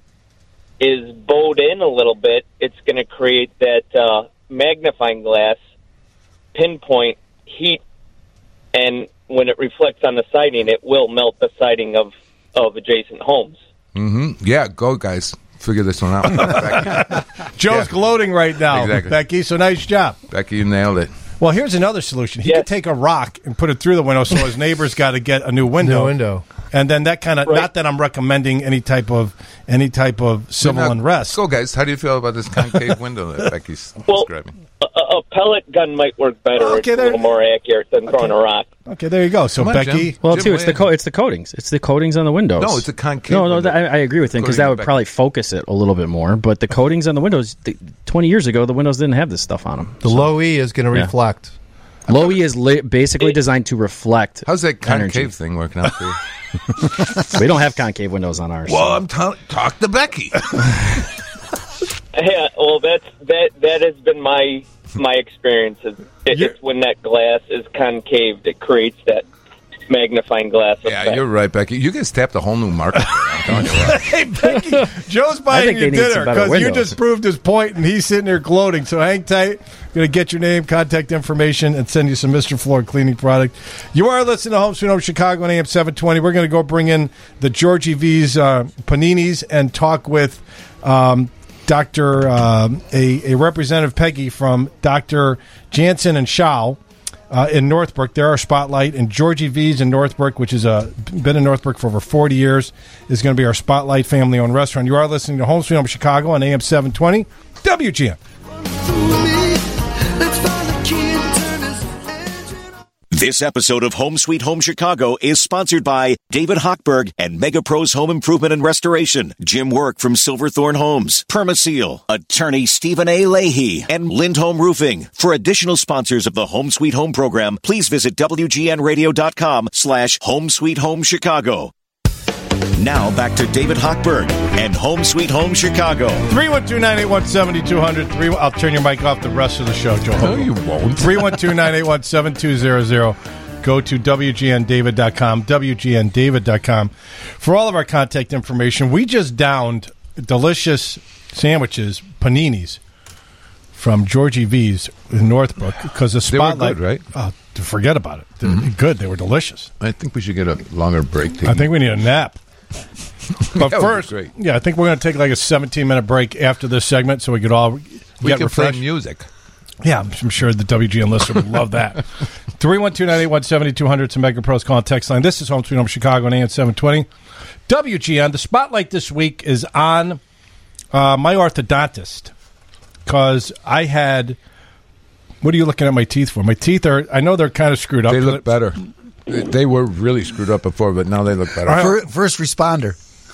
is bowed in a little bit, it's going to create that uh, magnifying glass pinpoint heat, and when it reflects on the siding, it will melt the siding of, of adjacent homes. Mm-hmm. Yeah, go guys. Figure this one out. Joe's Yeah. gloating right now, Exactly. Becky. So nice job. Becky, you nailed it. Well, here's another solution. He Yes. could take a rock and put it through the window, so his neighbor's got to get a new window. New window. And then that kind of Right. not that I'm recommending any type of any type of civil Now, unrest. Go, guys. How do you feel about this concave window that Becky's Well, describing? a, a pellet gun might work better. Okay, it's a there- little more accurate than throwing a rock. Okay, there you go. So Come on, Becky, Jim. Well, Jim too, it's the Wayne. co- it's the coatings. It's the coatings on the windows. No, it's a concave No, no, window. th- I, I agree with him because Coating that the would back. probably focus it a little bit more. But the coatings on the windows, the, twenty years ago, the windows didn't have this stuff on them. The low E is going to Yeah. reflect. Low E is li- basically designed to reflect. How's that concave energy. thing working out for you? We don't have concave windows on ours. Well, I'm t- talk to Becky. Yeah, well, that's that. That has been my my experience. Is it, it's when that glass is concaved, it creates that magnifying glass Yeah, effect. you're right, Becky. You guys tapped a whole new market there. I'm telling you what. hey Becky, Joe's I buying think you they need some dinner better because you windows. just proved his point, and he's sitting there gloating. So hang tight. Going to get your name, contact information, and send you some Mister Floor cleaning product. You are listening to Home Sweet Home Chicago on A M seven twenty. We're going to go bring in the Georgie V's uh, Paninis and talk with um, Doctor um a, a representative Peggy from Doctor Jansen and Shaw. Uh, in Northbrook, they're our spotlight, and Georgie V's in Northbrook, which has uh, been in Northbrook for over forty years, is going to be our spotlight family-owned restaurant. You are listening to Home Sweet Home Chicago on A M seven twenty, W G N. This episode of Home Sweet Home Chicago is sponsored by David Hochberg and Mega Pros Home Improvement and Restoration, Jim Work from Silverthorne Homes, Permaseal, attorney Stephen A. Leahy, and Lindholm Roofing. For additional sponsors of the Home Sweet Home program, please visit W G N radio dot com slash Home Sweet Home Chicago. Now back to David Hochberg and Home Sweet Home Chicago. three one two, nine eight one, seven two zero zero. Three, I'll turn your mic off the rest of the show, Joe. No, you won't. three one two, nine eight one, seven two zero zero. Go to W G N David dot com, W G N David dot com. For all of our contact information, we just downed delicious sandwiches, paninis, from Georgie V's in Northbrook because the They were spotlight. good, right? Oh, forget about it. They're good. They were delicious. I think we should get a longer break. I think we need a nap. But That would be first, great. yeah, I think we're going to take like a seventeen minute break after this segment so we could all we get can refreshed. play music. Yeah, I'm, I'm sure the W G N listener would love that. three one two, nine eight one, seven two zero zero. It's a Mega Pros call and text line. This is Home Sweet Home Chicago on A M seven twenty. W G N. The spotlight this week is on uh, my orthodontist because I had. What are you looking at my teeth for? My teeth are. I know they're kind of screwed up. They look better. They- They were really screwed up before, but now they look better. Fir- First responder.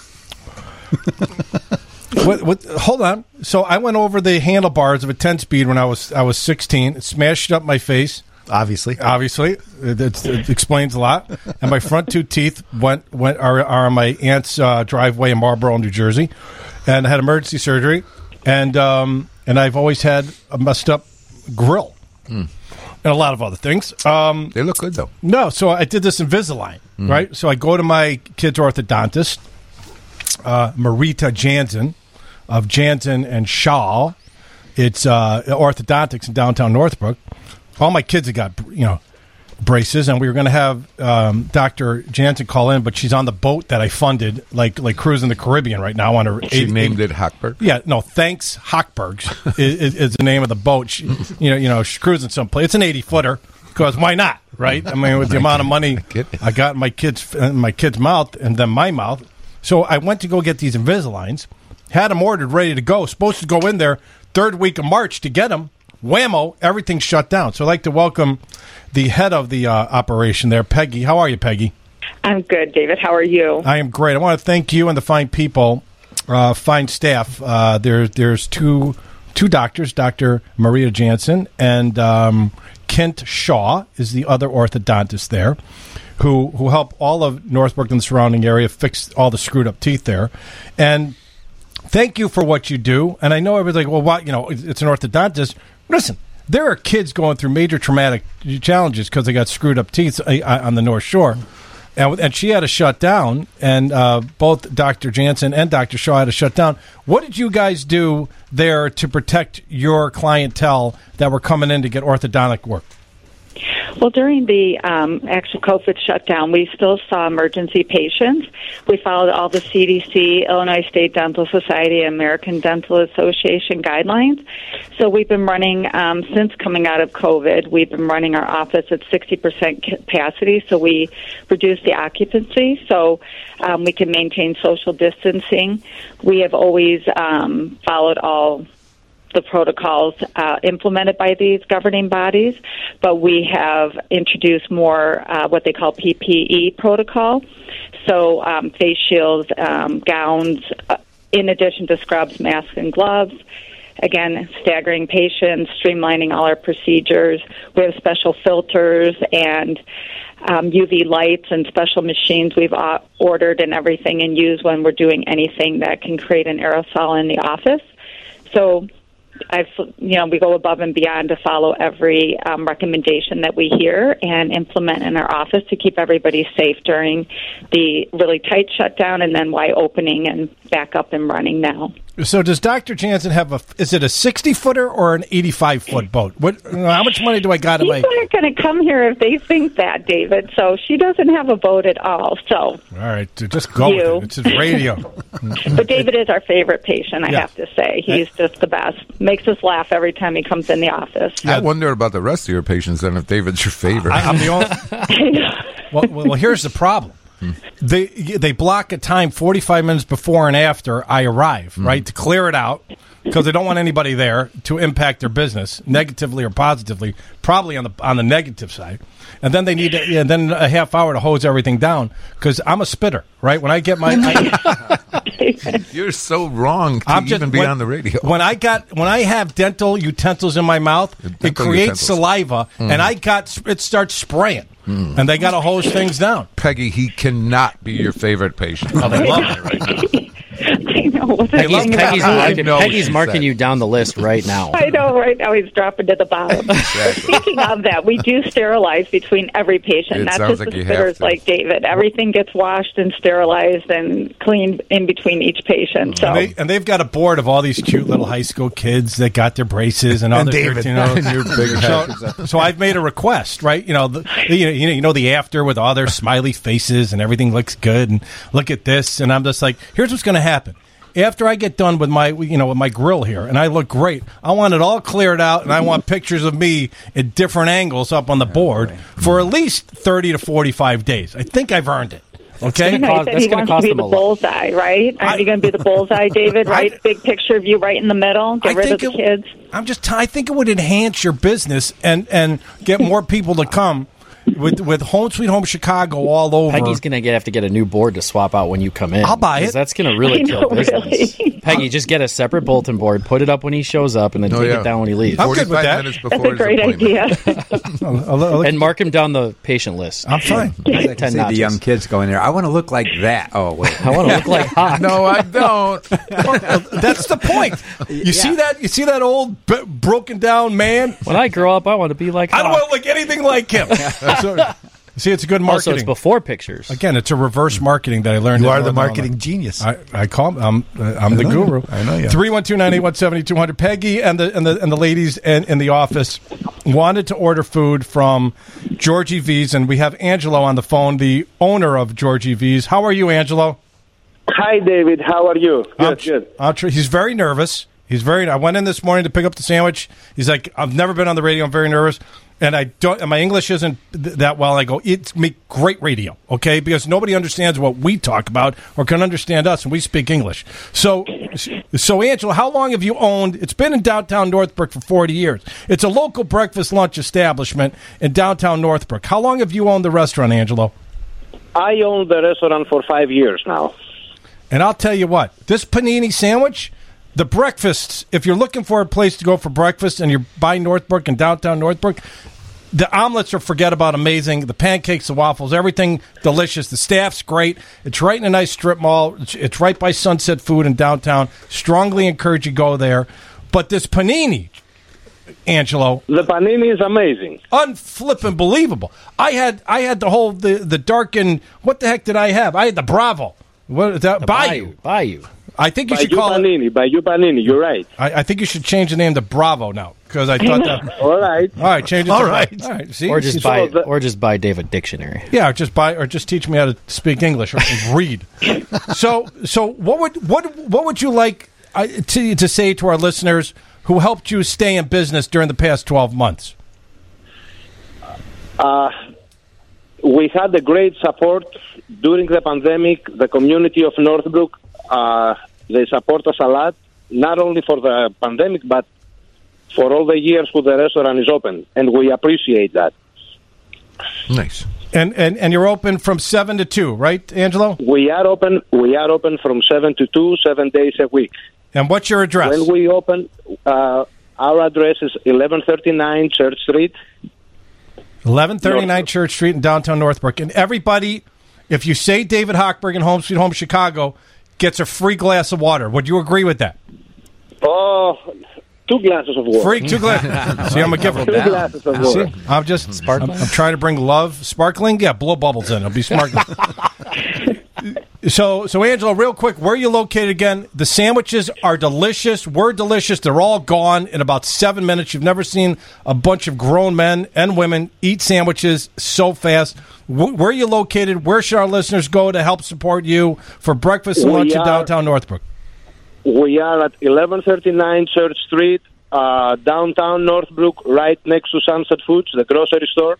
what, what, hold on. So I went over the handlebars of a ten speed when I was I was sixteen. It smashed up my face. Obviously, obviously, it, it, it explains a lot. And my front two teeth went went are, are on my aunt's uh, driveway in Marlborough, New Jersey, and I had emergency surgery. And um, and I've always had a messed up grill. Mm. And a lot of other things. Um, they look good, though. No, so I did this Invisalign, Mm. right? So I go to my kid's orthodontist, uh, Marita Jansen of Jansen and Shaw. It's uh, orthodontics in downtown Northbrook. All my kids have got, you know, braces, and we were going to have um, Doctor Jansen call in, but she's on the boat that I funded, like like cruising the Caribbean right now on her. She eighty, named it Hochberg? Yeah, no, thanks Hochbergs is, is, is the name of the boat. She, you know, you know, she's cruising someplace. It's an eighty footer because why not, right? I mean, with the amount of money I got in my kids in my kid's mouth and then my mouth. So I went to go get these Invisaligns, had them ordered, ready to go. Supposed to go in there third week of March to get them. Whammo, everything's shut down. So I'd like to welcome the head of the uh, operation there, Peggy. How are you, Peggy? I'm good, David. How are you? I am great. I want to thank you and the fine people, uh, fine staff. Uh, there, there's two two doctors, Doctor Maria Jansen and um, Kent Shaw is the other orthodontist there, who who help all of Northbrook and the surrounding area fix all the screwed up teeth there. And thank you for what you do. And I know everybody's like, well, what, you know, it's an orthodontist. Listen, there are kids going through major traumatic challenges because they got screwed up teeth uh, on the North Shore. And, and she had to shut down, and uh, both Doctor Jansen and Doctor Shaw had to shut down. What did you guys do there to protect your clientele that were coming in to get orthodontic work? Well, during the um, actual COVID shutdown, we still saw emergency patients. We followed all the C D C, Illinois State Dental Society, American Dental Association guidelines. So we've been running, um, since coming out of COVID, we've been running our office at sixty percent capacity, so we reduce the occupancy so um, we can maintain social distancing. We have always um, followed all the protocols uh, implemented by these governing bodies, but we have introduced more uh, what they call P P E protocol. So um, face shields, um, gowns, uh, in addition to scrubs, masks, and gloves. Again, staggering patients, streamlining all our procedures. We have special filters and um, U V lights and special machines we've uh, ordered and everything and use when we're doing anything that can create an aerosol in the office. So I've, you know, we go above and beyond to follow every um, recommendation that we hear and implement in our office to keep everybody safe during the really tight shutdown and then why opening and back up and running now. So does Doctor Jansen have a, is it a sixty-footer or an eighty-five-foot boat? What? How much money do I got in my... People aren't going to come here if they think that, David. So she doesn't have a boat at all. So all right, just go You. with it. It's his radio. But David is our favorite patient, I Yeah. have to say. He's just the best. Makes us laugh every time he comes in the office. I wonder about the rest of your patients then if David's your favorite. I, I'm the only... well, well, well, here's the problem. They they block a time forty-five minutes before and after I arrive, right, to clear it out because they don't want anybody there to impact their business negatively or positively, probably on the on the negative side. And then they need to, and then a half hour to hose everything down because I'm a spitter, right? When I get my, I, You're so wrong to I'm even just, be when, on the radio. When I got when I have dental utensils in my mouth, it Dental creates utensils. saliva, Mm. and I got it starts spraying, and they got to hose things down. Peggy, he cannot be your favorite patient. Oh, they love it right now. I know. What's the Peggy's, thing Peggy's, about marking, know Peggy's she marking said. you down the list right now. I know, right now he's dropping to the bottom. Speaking of that, we do sterilize between every patient, It not sounds just like the you have spitters to. like David. Everything gets washed and sterilized and cleaned in between each patient. So And, they, and they've got a board of all these cute little high school kids that got their braces and all And the David. you know. And your big head. so, so I've made a request, right? You know, the, you know, you know, you know, the after with all their smiley faces and everything looks good, and look at this, and I'm just like, here's what's going to happen. After I get done with my, you know, with my grill here, and I look great, I want it all cleared out, and I want pictures of me at different angles up on the board for at least thirty to forty-five days. I think I've earned it. Okay, you know, he said he wants to be the bullseye, right? Aren't you going to be the bullseye, David? Right? Big picture of you right in the middle. Get I rid of think the it- kids. I'm just. I think it would enhance your business and and get more people to come with with Home Sweet Home Chicago all over. Peggy's going to have to get a new board to swap out when you come in. I'll buy 'cause it. That's going to really I kill know, business. really. Peggy, just get a separate bulletin board, put it up when he shows up, and then Oh, take yeah. it down when he leaves. I'm good with forty-five that. minutes That's before a great his appointment. idea. I'll- I'll- And mark him down the patient list. I'm fine. I can Ten see the notches. young kids going there. I want to look like that. Oh wait, I want to look like hot. No, I don't. That's the point. You see that? You see that old b- broken down man? When I grow up, I want to be like I hot. don't want to look anything like him. So, see, it's a good Also, marketing. it's before pictures. Again, it's a reverse marketing that I learned. You at are the Northern marketing Illinois. genius. I, I call. I'm. Uh, I'm the know guru. you. I know you. Three one two nine eight one seventy two hundred. Peggy and the and the and the ladies in, in the office wanted to order food from Georgie V's, and we have Angelo on the phone, the owner of Georgie V's. How are you, Angelo? Hi, David. How are you? I'm, Good, good. I'm tr- he's very nervous. He's very. I went in this morning to pick up the sandwich. He's like, I've never been on the radio. I'm very nervous, and I don't. And my English isn't th- that well. I go, it's make great radio, okay? Because nobody understands what we talk about or can understand us, and we speak English. So, so Angela, how long have you owned? It's been in downtown Northbrook for forty years. It's a local breakfast lunch establishment in downtown Northbrook. How long have you owned the restaurant, Angelo? I own the restaurant for five years now. And I'll tell you what, this panini sandwich, the breakfasts, if you're looking for a place to go for breakfast and you're by Northbrook and downtown Northbrook, the omelets are forget about amazing. The pancakes, the waffles, everything delicious. The staff's great. It's right in a nice strip mall. It's, it's right by Sunset Food in downtown. Strongly encourage you go there. But this panini, Angelo, The panini is amazing. unflippin' believable. I had I had the whole the the darkened. What the heck did I have? I had the Bravo. What is that? The Bayou. Bayou. I think you By should you call it. panini, by you panini. You're right. I, I think you should change the name to Bravo now because I thought that. All right. All right, change it. All to right. All right. See, or just She's- buy, or just buy David Dictionary. Yeah, or just buy, or just teach me how to speak English or read. So, so what would what what would you like uh, to to say to our listeners who helped you stay in business during the past twelve months? Uh, we had a great support during the pandemic. The community of Northbrook, uh, they support us a lot, not only for the pandemic, but for all the years who the restaurant is open, and we appreciate that. Nice. And and and you're open from seven to two, right, Angelo? We are open. We are open from seven to two, seven days a week. And what's your address? When we open, uh, our address is eleven thirty-nine Church Street. eleven thirty-nine Church Street in downtown Northbrook. And everybody, if you say David Hochberg and Home Sweet Home Chicago, gets a free glass of water. Would you agree with that? Oh, two glasses of water. Free two glasses. See, I'm a giver. Two glasses of water. See, I'm just sparkling. I'm, I'm trying to bring love, sparkling. Yeah, blow bubbles in. It'll be sparkling. so, so Angelo, real quick, where are you located again? The sandwiches are delicious. We're delicious. They're all gone in about seven minutes. You've never seen a bunch of grown men and women eat sandwiches so fast. Wh- where are you located? Where should our listeners go to help support you for breakfast and We lunch in are- downtown Northbrook? We are at eleven thirty-nine Church Street, uh, downtown Northbrook, right next to Sunset Foods, the grocery store.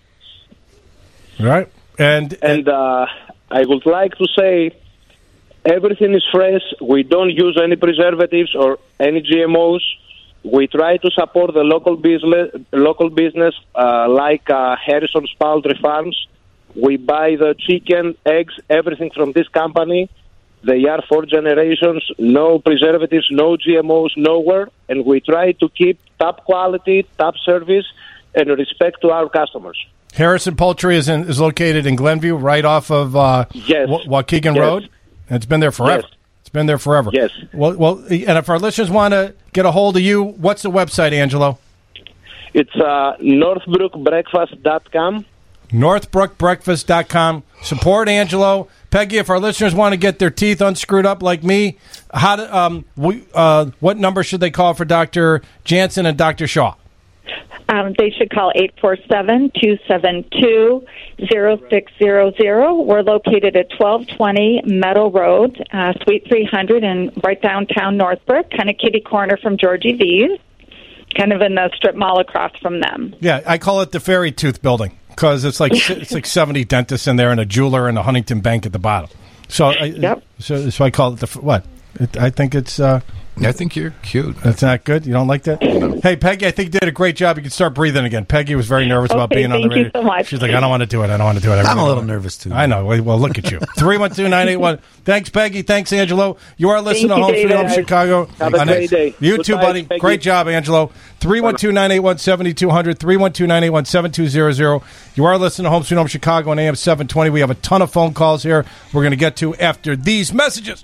Right. And and uh, I would like to say everything is fresh. We don't use any preservatives or any G M Os. We try to support the local business, local business uh, like uh, Harrison's Poultry Farms. We buy the chicken, eggs, everything from this company. They are four generations, no preservatives, no G M Os, nowhere. And we try to keep top quality, top service, and respect to our customers. Harrison Poultry is in, is located in Glenview, right off of uh, Yes. Wa- Waukegan Yes. Road. And it's been there forever. Yes. It's been there forever. Yes. Well, well, and if our listeners want to get a hold of you, what's the website, Angelo? It's uh, northbrook breakfast dot com. northbrook breakfast dot com. Support Angelo. Peggy, if our listeners want to get their teeth unscrewed up like me, how to, um, we, uh, what number should they call for Doctor Jansen and Doctor Shaw? Um, they should call eight four seven, two seven two, zero six zero zero. We're located at twelve twenty Meadow Road, uh, Suite three hundred, in right downtown Northbrook, kind of kitty corner from Georgie V's, kind of in the strip mall across from them. Yeah, I call it the Fairy Tooth Building because it's like it's like seventy dentists in there and a jeweler and a Huntington Bank at the bottom. So, I, Yep. so, so I call it the f- what? It, I think it's. Uh, I think you're cute. That's not good. You don't like that? Hey, Peggy, I think you did a great job. You can start breathing again. Peggy was very nervous about Okay, being on the thank you radio. so much. She's like, I don't want to do it. I don't want to do it. I'm a really little don't. nervous, too. I know. Well, look at you. three one two, nine eight one. Thanks, Peggy. Thanks, Angelo. You are listening Thank to you, Home Sweet David. Home Chicago. Have a On great it. day. You too, Goodbye, buddy. Peggy. Great job, Angelo. three one two, nine eight one, seven two zero zero. three one two, nine eight one, seven two zero zero. You are listening to Home Sweet Home Chicago on A M seven twenty. We have a ton of phone calls here we're going to get to after these messages.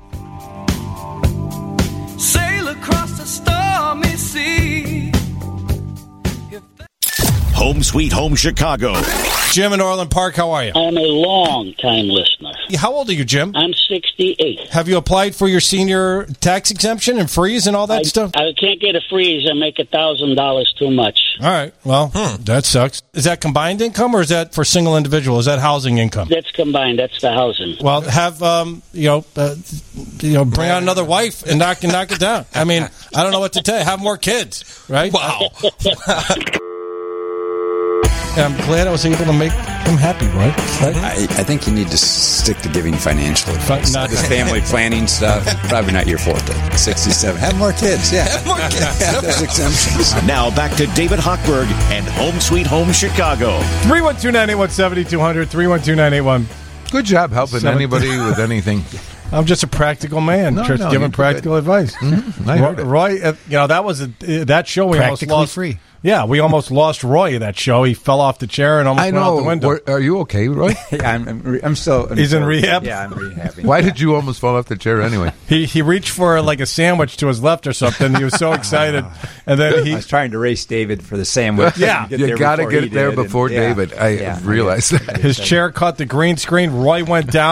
Sail across the stormy sea. Home Sweet Home Chicago. Jim in Orland Park, how are you? I'm a long-time listener. How old are you, Jim? I'm sixty-eight. Have you applied for your senior tax exemption and freeze and all that I, stuff? I can't get a freeze. I make a thousand dollars too much. All right. Well, that sucks. Is that combined income or is that for single individual? Is that housing income? That's combined. That's the housing. Well, have um, you know, uh, you know, bring out another wife and knock and knock it down. I mean, I don't know what to tell you. Have more kids, right? Wow. And I'm glad I was able to make him happy, right? right? I, I think you need to stick to giving financial Fi- advice. not- This family planning stuff, probably not your forte. sixty-seven. Have more kids, yeah. Have more kids. Have those exemptions. Now back to David Hochberg and Home Sweet Home Chicago. three one two, nine eight one, seven two zero zero. three one two, nine eight one. Good job helping Seven- anybody with anything. I'm just a practical man, No, just no, giving you- practical advice. Mhm, I heard it. Roy, uh, you know, that was a, uh, that show we almost Practically lost. free. Yeah, we almost lost Roy in that show. He fell off the chair and almost I went out know. the window. Were- Are you okay, Roy? Yeah, I'm, I'm, re- I'm still. I'm He's in still- rehab? Yeah, I'm rehabbing. Why did you almost fall off the chair anyway? He he reached for like a sandwich to his left or something. He was so excited, and then he I was trying to race David for the sandwich. Yeah. Get You there got to before get he there did, and- before yeah. David. I Yeah, realized that. his chair caught the green screen. Roy went down.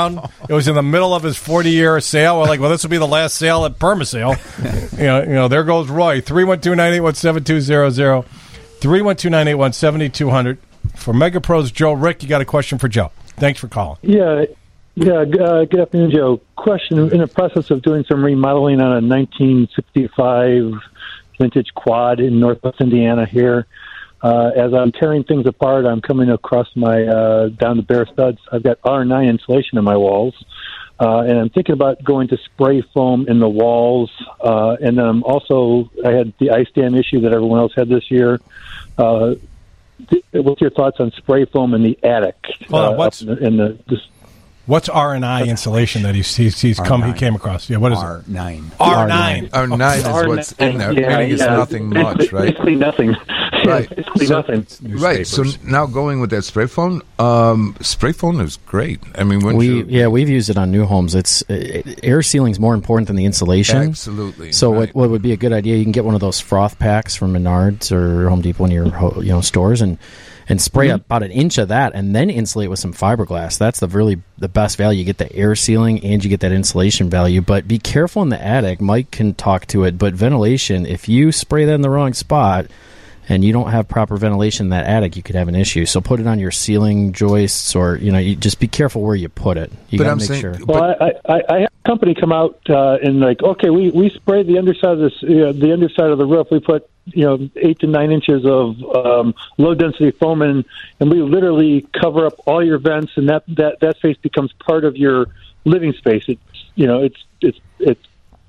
It was in the middle of his forty-year sale. We're like, well, this will be the last sale at Permasale. you know, you know, there goes Roy. three one two, nine eight one, seven two zero zero. three one two, nine eight one, seven two zero zero. For MegaPros, Joe. Rick, you got a question for Joe. Thanks for calling. Yeah, yeah. Uh, good afternoon, Joe. Question: in the process of doing some remodeling on a nineteen sixty-five vintage quad in Northwest Indiana here. Uh, as I'm tearing things apart, I'm coming across my uh, down to bare studs. I've got R nine insulation in my walls, uh, and I'm thinking about going to spray foam in the walls. Uh, and then I'm also I had the ice dam issue that everyone else had this year. Uh, th- what's your thoughts on spray foam in the attic? Hold on, uh, what's in the, in the this, What's R and I insulation that he's he's, he's come he came across? Yeah, what is R nine. it? R nine. R nine is R what's nine, in there. yeah, Meaning it's yeah. nothing much, right? Basically nothing. Right. Basically So- nothing. Right. So now going with that spray foam, um, spray foam is great. I mean, when we you yeah we've used it on new homes. It's uh, air sealing is more important than the insulation. Absolutely, So right. what what would be a good idea? You can get one of those froth packs from Menards or Home Depot, one of your ho- you know stores, and and spray Mhm. about an inch of that, and then insulate with some fiberglass. That's the really the best value. You get the air sealing and you get that insulation value. But be careful in the attic. Mike can talk to it. But ventilation, if you spray that in the wrong spot, and you don't have proper ventilation in that attic, you could have an issue. So put it on your ceiling joists, or you know, you just be careful where you put it. You But got to I'm make saying- sure. Well, I, I, I had a company come out uh, and like, okay, we, we sprayed the underside of this, uh, the underside of the roof. We put you know eight to nine inches of um, low density foam in, and we literally cover up all your vents, and that, that, that space becomes part of your living space. It's you know it's it's it's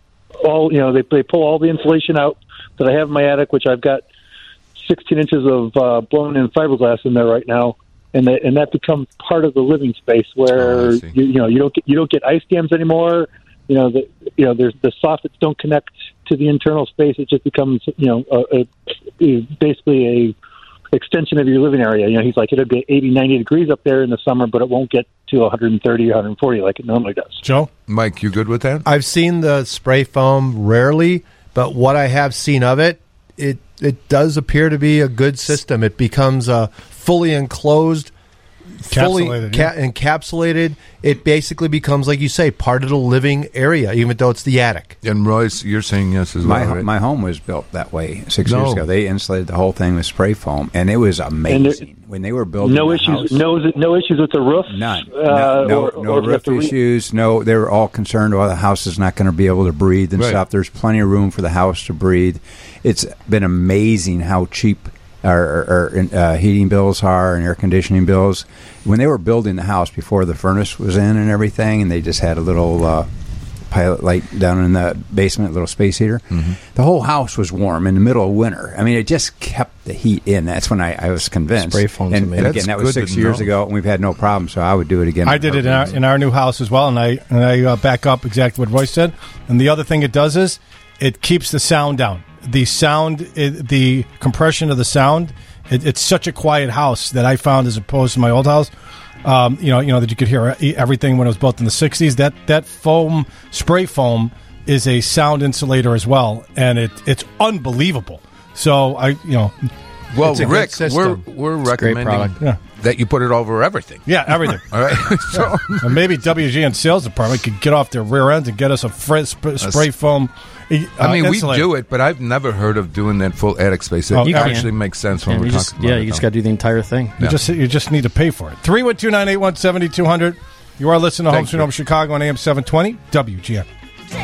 all you know they they pull all the insulation out that I have in my attic, which I've got sixteen inches of uh, blown in fiberglass in there right now, and that and that becomes part of the living space where Oh, I you, see. you know you don't get you don't get ice dams anymore. You know the you know there's the soffits don't connect to the internal space. It just becomes you know a, a, a basically a extension of your living area. You know he's like it'll be eighty, ninety degrees up there in the summer, but it won't get to one hundred thirty or one hundred forty like it normally does. Joe? Mike, you good with that? I've seen the spray foam rarely, but what I have seen of it, it it does appear to be a good system. It becomes a fully enclosed, fully Encapsulated, ca- encapsulated. It basically becomes, like you say, part of the living area, even though it's the attic. And Royce, you're saying yes as My well, ho- right? my home was built that way six No. years ago. They insulated the whole thing with spray foam, and it was amazing. when they were building no the issues, house, no no issues with the roof. None. Uh, no no, or, no or roof the re- issues. No, they were all concerned about the house is not going to be able to breathe and Right. stuff. There's plenty of room for the house to breathe. It's been amazing how cheap our, our, our uh, heating bills are and air conditioning bills. When they were building the house before the furnace was in and everything, and they just had a little uh, pilot light down in the basement, little space heater, Mm-hmm. the whole house was warm in the middle of winter. I mean, it just kept the heat in. That's when I, I was convinced. Spray foam's and, amazing. and again, That's that was good six to years know. ago, and we've had no problem, so I would do it again. I did it in our, in our new house as well, and I and I uh, back up exactly what Royce said. And the other thing it does is it keeps the sound down. The sound, it, the compression of the sound. It, it's such a quiet house that I found, as opposed to my old house. Um, you know, you know that you could hear everything when it was built in the sixties. That that foam, spray foam, is a sound insulator as well, and it it's unbelievable. So I, you know, Well, it's a good Rick, system. we're we're It's a great recommending product. Yeah. that you put it over everything. Yeah, everything. All right. So And maybe W G N sales department could get off their rear ends and get us a fr- sp- spray foam. Uh, I mean, we insulator. do it, but I've never heard of doing that full attic space. It Oh, you actually can. makes sense when Yeah, we're you talking just, about yeah, it. you just though. got to do the entire thing. You Yeah. just you just need to pay for it. three one two, nine eight one, seven two zero zero. You are listening to Home Thanks, Sweet Home Chicago on A M seven twenty W G N.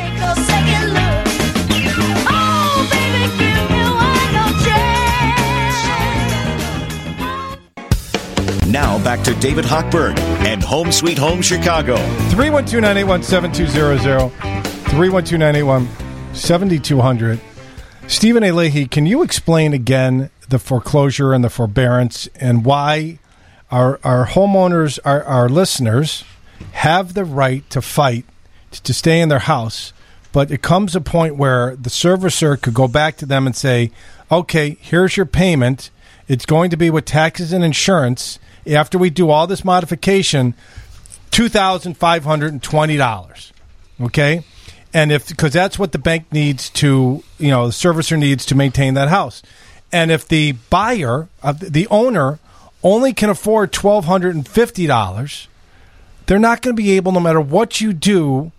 Now back to David Hochberg and Home Sweet Home Chicago. three one two, nine eight one, seven two zero zero. three one two, nine eight one, seven two zero zero. Stephen A. Leahy, can you explain again the foreclosure and the forbearance and why our our homeowners, our, our listeners, have the right to fight to, to stay in their house, but it comes a point where the servicer could go back to them and say, okay, here's your payment. It's going to be with taxes and insurance. After we do all this modification, two thousand five hundred twenty dollars. Okay? And if, because that's what the bank needs to, you know, the servicer needs to maintain that house. And if the buyer, uh, the owner, only can afford one thousand two hundred fifty dollars, they're not going to be able, no matter what you do,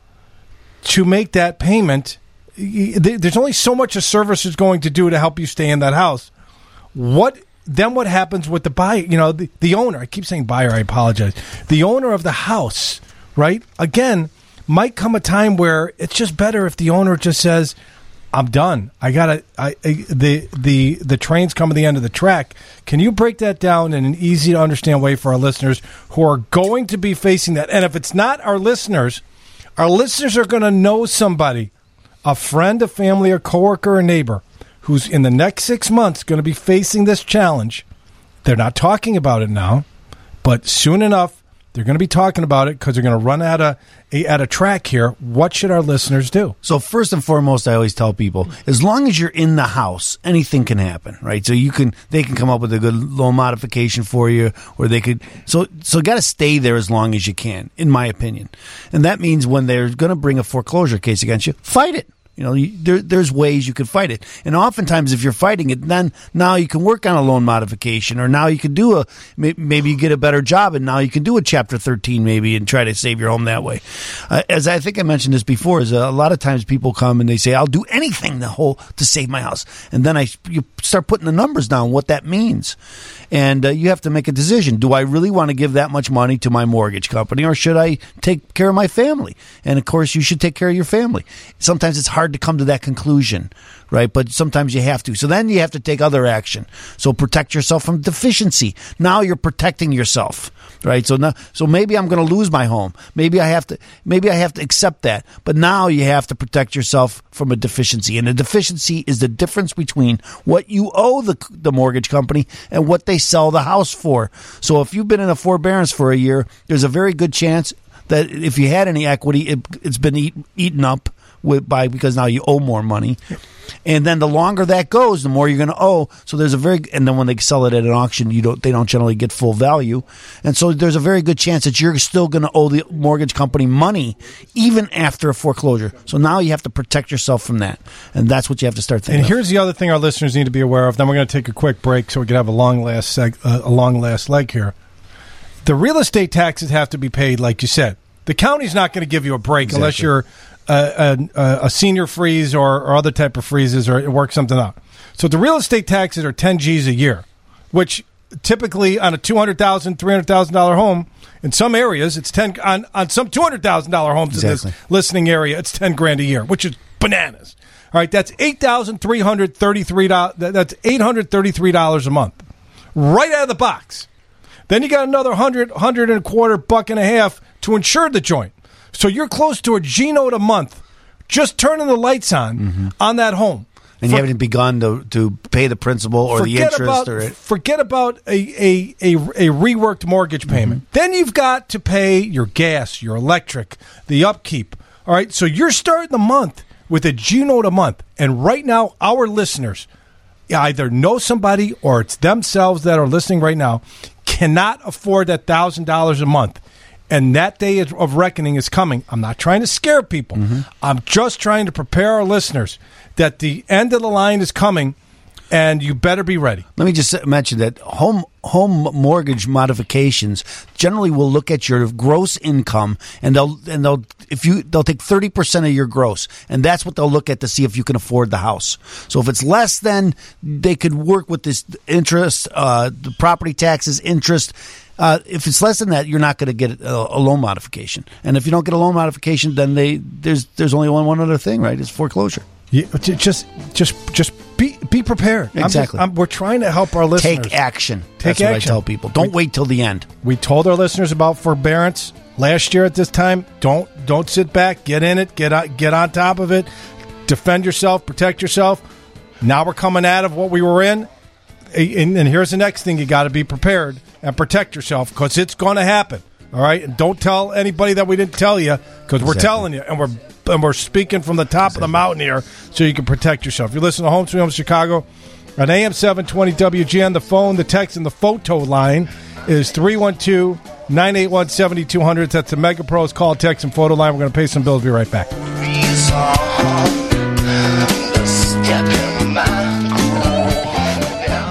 to make that payment. There's only so much a service is going to do to help you stay in that house. What then? What happens with the buyer? You know, the, the owner. I keep saying buyer. I apologize. The owner of the house, right? Again, might come a time where it's just better if the owner just says, "I'm done. I gotta. I, I the the the train's coming to the end of the track." Can you break that down in an easy to understand way for our listeners who are going to be facing that? And if it's not our listeners, our listeners are going to know somebody. A friend, a family, a coworker, or neighbor who's in the next six months going to be facing this challenge. They're not talking about it now, but soon enough they're going to be talking about it because they're going to run out of a, at a track here. What should our listeners do? So first and foremost, I always tell people, as long as you're in the house, anything can happen, right? So you can, they can come up with a good loan modification for you, or they could. So, so got to stay there as long as you can, in my opinion. And that means when they're going to bring a foreclosure case against you, fight it. You know, you, there, there's ways you can fight it. And oftentimes if you're fighting it, then now you can work on a loan modification, or now you can do a, maybe you get a better job and now you can do a Chapter thirteen maybe and try to save your home that way. Uh, as I think I mentioned this before, is a lot of times people come and they say, I'll do anything to, whole, to save my house. And then I, you start putting the numbers down, what that means. And uh, you have to make a decision. Do I really want to give that much money to my mortgage company, or should I take care of my family? And, of course, you should take care of your family. Sometimes it's hard to come to that conclusion, right? But sometimes you have to. So then you have to take other action. So protect yourself from deficiency. Now you're protecting yourself, right? So now, so maybe I'm going to lose my home. Maybe I have to. Maybe I have to accept that. But now you have to protect yourself from a deficiency, and a deficiency is the difference between what you owe the the mortgage company and what they sell the house for. So if you've been in a forbearance for a year, there's a very good chance that if you had any equity, it, it's been eat, eaten up with by because now you owe more money. And then the longer that goes, the more you're going to owe. So there's a very, and then when they sell it at an auction, you don't, they don't generally get full value. And so there's a very good chance that you're still going to owe the mortgage company money even after a foreclosure. So now you have to protect yourself from that. And that's what you have to start thinking And of. here's the other thing our listeners need to be aware of. Then we're going to take a quick break so we can have a long last seg, uh, a long last leg here. The real estate taxes have to be paid, like you said. The county's not going to give you a break Exactly. unless you're a, a, a senior freeze or, or other type of freezes, or it works something out. So the real estate taxes are ten G's a year, which typically on a two hundred thousand dollars, three hundred thousand dollars home, in some areas it's ten on, on some two hundred thousand dollars homes Exactly. in this listening area, it's ten grand a year, which is bananas. All right, that's eight thousand three hundred thirty-three dollars. That's eight hundred thirty-three dollars a month, right out of the box. Then you got another hundred, hundred and a quarter, buck and a half to insure the joint. So you're close to a G note a month, just turning the lights on Mm-hmm. on that home. And For- you haven't begun to, to pay the principal or the Forget interest. about, or it. Forget about a, a, a, a reworked mortgage payment. Mm-hmm. Then you've got to pay your gas, your electric, the upkeep. All right, so you're starting the month with a G note a month. And right now, our listeners either know somebody or it's themselves that are listening right now, cannot afford that one thousand dollars a month. And that day of reckoning is coming. I'm not trying to scare people. Mm-hmm. I'm just trying to prepare our listeners that the end of the line is coming, and you better be ready. Let me just mention that home home mortgage modifications generally will look at your gross income, and they'll and they'll if you they'll take thirty percent of your gross, and that's what they'll look at to see if you can afford the house. So if it's less than, they could work with this interest, uh, the property taxes, interest. Uh, if it's less than that, you're not going to get a, a loan modification. And if you don't get a loan modification, then they there's there's only one one other thing, right? It's foreclosure. Yeah, just just just be be prepared. Exactly. I'm just, I'm, we're trying to help our listeners Take action. Take That's what action. I tell people. Don't We- wait till the end. We told our listeners about forbearance last year at this time. Don't don't sit back. Get in it. Get on, get on top of it. Defend yourself. Protect yourself. Now we're coming out of what we were in, and, and here's the next thing: you got to be prepared and protect yourself because it's going to happen. All right, and don't tell anybody that we didn't tell you because we're Exactly. telling you, and we're and we're speaking from the top exactly. of the mountain here, so you can protect yourself. You're listening to Home Sweet Home Chicago on A M seven twenty W G N. The phone, the text, and the photo line is three one two, nine eight one, seven two zero zero. That's the Mega Pros call, text, and photo line. We're going to pay some bills. Be right back.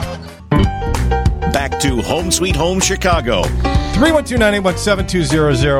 Back to Home Sweet Home Chicago. three one two, nine eight one, seven two zero zero.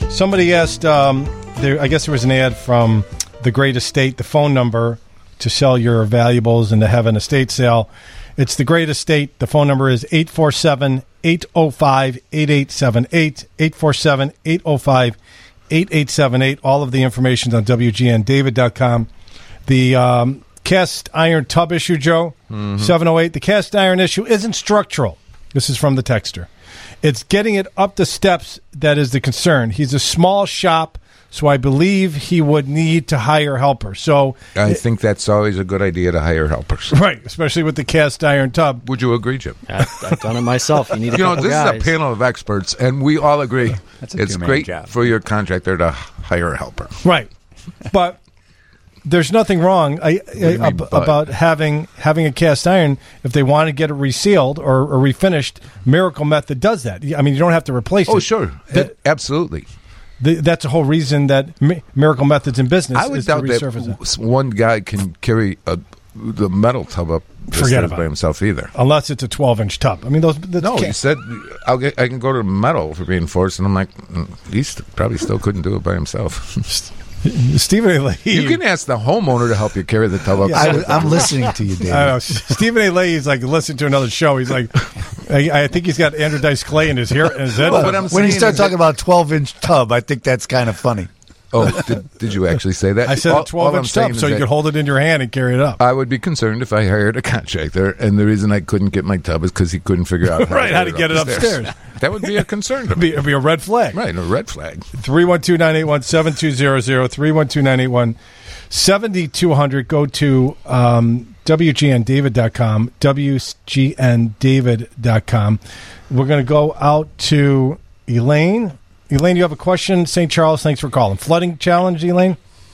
Somebody asked, um, there, I guess there was an ad from The Great Estate, the phone number to sell your valuables and to have an estate sale. It's The Great Estate. The phone number is eight four seven, eight oh five, eight eight seven eight, eight four seven, eight oh five, eight eight seven eight. All of the information is on W G N David dot com. The um, cast iron tub issue, Joe, Mhm. seven oh eight. The cast iron issue isn't structural. This is from the texter. It's getting it up the steps that is the concern. He's a small shop, so I believe he would need to hire helpers. So I think that's always a good idea to hire helpers. Right, especially with the cast iron tub. Would you agree, Jim? I've, I've done it myself. You need a You know, couple this guys. is a panel of experts, and we all agree That's a it's two-man great job. for your contractor to hire a helper. Right, but there's nothing wrong I, do you I- mean, ab- but? about having having a cast iron if they want to get it resealed or, or refinished. Miracle Method does that. I mean, you don't have to replace it. Oh, sure. That- Absolutely. the, that's the whole reason that Mi- Miracle Method's in business. I would is doubt to that resurface it. w- one guy can carry a, the metal tub up the Forget stairs about by it. himself either. Unless it's a twelve-inch tub. I mean, those. that's No, he can't- said I'll get, I can go to metal for reinforced, and I'm like, mm, he st- probably still couldn't do it by himself. Stephen A. Leahy. You can ask the homeowner to help you carry the tub up. Yeah, I, I'm listening to you, David. I know. Stephen A. Leahy's like listening to another show. He's like, I, I think he's got Andrew Dice Clay in his hair. In his head. Well, what I'm when you saying start is talking that- about twelve-inch tub, I think that's kind of funny. Oh, did, did you actually say that? I said All- a twelve-inch all I'm saying tub, is so you that could hold it in your hand and carry it up. I would be concerned if I hired a contractor, and the reason I couldn't get my tub is because he couldn't figure out how Right, to how to get get it it up the stairs. upstairs. That would be a concern to It'd me. be, it'd be a red flag. Right, a red flag. three one two, nine eight one, seven two zero zero, three one two, nine eight one, seven two zero zero. Go to um, W G N David dot com, W G N David dot com. We're going to go out to Elaine. Elaine, you have a question? Saint Charles, thanks for calling. Flooding challenge, Elaine?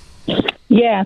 Yes.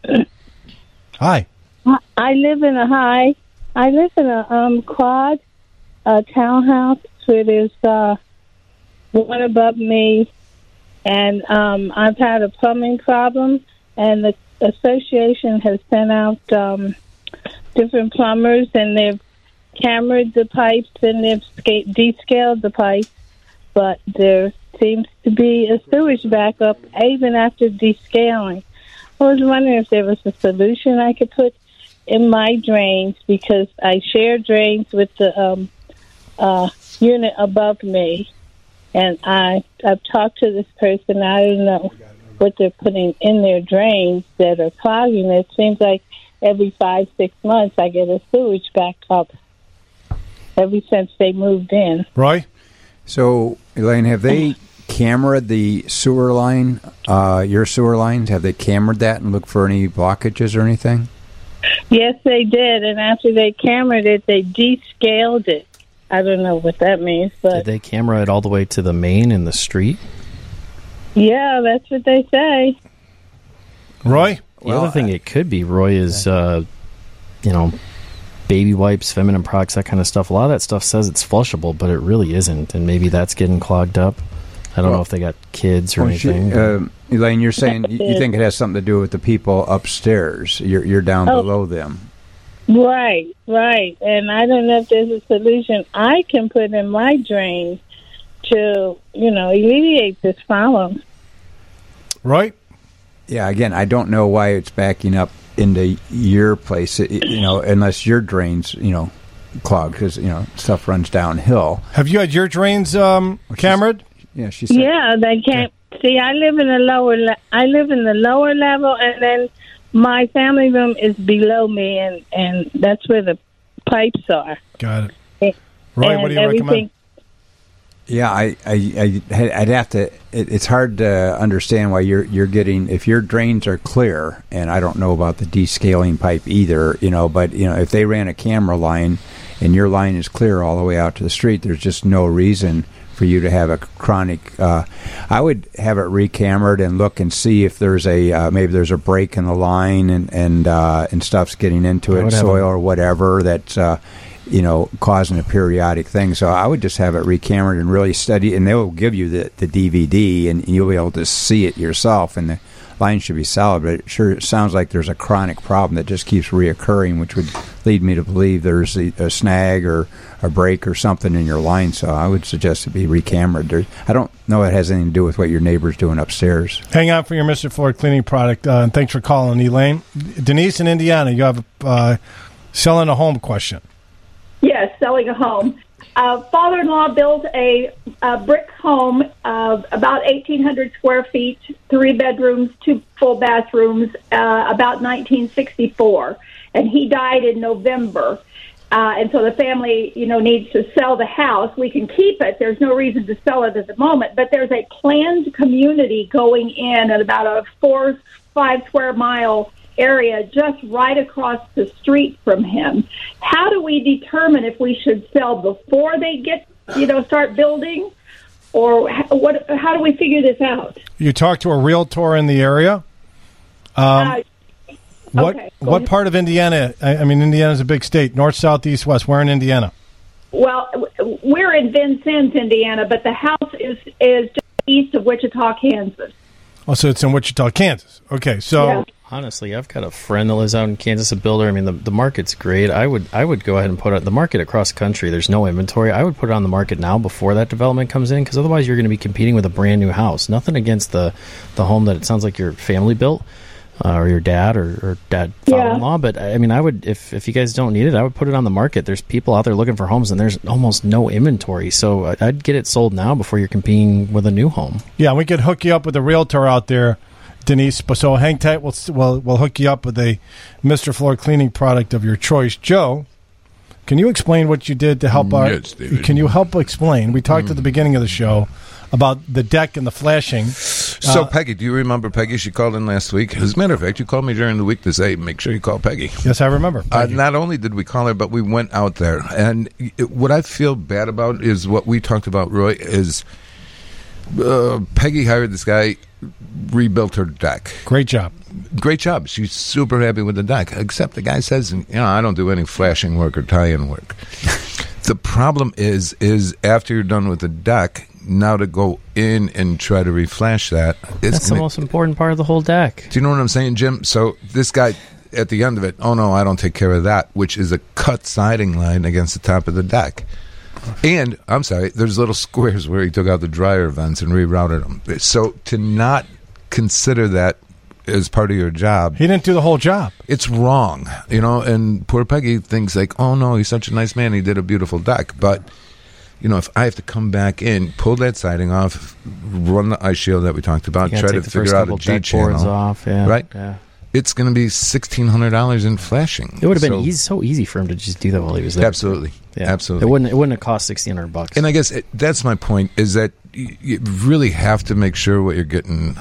Hi. I live in a high. I live in a um quad, a townhouse where there's uh, one above me, and um, I've had a plumbing problem, and the association has sent out um, different plumbers, and they've cambered the pipes and they've sca- descaled the pipes, but there seems to be a sewage backup even after descaling. I was wondering if there was a solution I could put in my drains, because I share drains with the um, uh, unit above me, and I I've talked to this person. I don't know what they're putting in their drains that are clogging. It seems like every five six months I get a sewage backup. Ever since they moved in. Roy? So, Elaine, have they cameraed the sewer line, uh, your sewer lines? Have they cameraed that and looked for any blockages or anything? Yes, they did, and after they cameraed it, they descaled it. I don't know what that means, Did but they camera it all the way to the main in the street? yeah, that's what they say. Roy? The other thing it could be, Roy, is, uh, you know, baby wipes, feminine products, that kind of stuff. A lot of that stuff says it's flushable, but it really isn't, and maybe that's getting clogged up. I don't Well- know if they got kids or Well, she- anything. um, Elaine, you're saying you you think it has something to do with the people upstairs. You're, you're down Oh. below them. Right, right. And I don't know if there's a solution I can put in my drain to, you know, alleviate this problem. Right? Yeah, again, I don't know why it's backing up into your place, it- you know, unless your drains, you know, clogged, because, you know, stuff runs downhill. Have you had your drains um, cameraed? Yeah, she said. Yeah, they can't see. I live in a lower. Le- I live in the lower level, and then my family room is below me, and and that's where the pipes are. Got it. Roy, what do you everything, recommend? Yeah, I, I, I, I'd have to. It, it's hard to understand why you're you're getting if your drains are clear, and I don't know about the descaling pipe either. You know, but you know if they ran a camera line, and your line is clear all the way out to the street, there's just no reason for you to have a chronic. Uh, I would have it recamered and look and see if there's a uh, maybe there's a break in the line and and uh, and stuff's getting into I it, would have soil a- or whatever that's. Uh, you know, causing a periodic thing. So I would just have it recamered and really study, and they will give you the, the D V D, and you'll be able to see it yourself. And the, a line should be solid, but it sure sounds like there's a chronic problem that just keeps reoccurring, which would lead me to believe there's a, a snag or a break or something in your line. So I would suggest it be recamered. There, I don't know it has anything to do with what your neighbor's doing upstairs. Hang on for your Mister Floor cleaning product, uh, and thanks for calling, Elaine. Denise in Indiana, you have a uh, selling a home question. Yes, selling a home. Uh, father-in-law built a, a brick home of about eighteen hundred square feet, three bedrooms, two full bathrooms, uh, about nineteen sixty-four, and he died in November. Uh, and so the family, you know, needs to sell the house. We can keep it. There's no reason to sell it at the moment, but there's a planned community going in at about a four, five square mile area just right across the street from him. How do we determine if we should sell before they get, you know, start building, or what? How do we figure this out? You talked to a realtor in the area. Um, uh, what okay, what ahead. part of Indiana? I, I mean, Indiana's a big state. North, south, east, west. Where in Indiana? Well, w- we're in Vincennes, Indiana, but the house is is just east of Wichita, Kansas. Oh, so it's in Wichita, Kansas. Okay, so. Yeah. Honestly, I've got a friend that lives out in Kansas, a builder. I mean, the, the market's great. I would I would go ahead and put it, the market across country. There's no inventory. I would put it on the market now before that development comes in, because otherwise you're going to be competing with a brand new house. Nothing against the, the home that it sounds like your family built, uh, or your dad or, or dad father-in-law. Yeah. But I mean, I would if if you guys don't need it, I would put it on the market. There's people out there looking for homes, and there's almost no inventory. So I'd get it sold now before you're competing with a new home. Yeah, we could hook you up with a realtor out there, Denise. So hang tight. We'll, we'll we'll hook you up with a Mister Floor cleaning product of your choice. Joe, can you explain what you did to help our? Yes, David. Can you help explain? We talked mm. at the beginning of the show about the deck and the flashing. So, uh, Peggy, do you remember Peggy? She called in last week. As a matter of fact, you called me during the week to say, make sure you call Peggy. Yes, I remember. Uh, not only did we call her, but we went out there. And it, what I feel bad about is what we talked about, Roy, is uh, Peggy hired this guy, rebuilt her deck. Great job. Great job. She's super happy with the deck, except the guy says, you know, I don't do any flashing work or tie-in work. The problem is, is after you're done with the deck, now to go in and try to reflash that. It's That's the most important part of the whole deck. Do you know what I'm saying, Jim? So this guy, at the end of it, oh, no, I don't take care of that, which is a cut siding line against the top of the deck. And, I'm sorry, there's little squares where he took out the dryer vents and rerouted them. So to not consider that as part of your job. He didn't do the whole job. It's wrong, you know, and poor Peggy thinks like, oh, no, he's such a nice man. He did a beautiful deck. But, you know, if I have to come back in, pull that siding off, run the ice shield that we talked about, try to figure out a G channel, off, yeah, right? Yeah. It's going to be sixteen hundred dollars in flashing. It would have been so, easy, so easy for him to just do that while he was there. Absolutely, yeah. absolutely. It wouldn't. It wouldn't have cost sixteen hundred bucks. And I guess it, that's my point: is that you, you really have to make sure what you're getting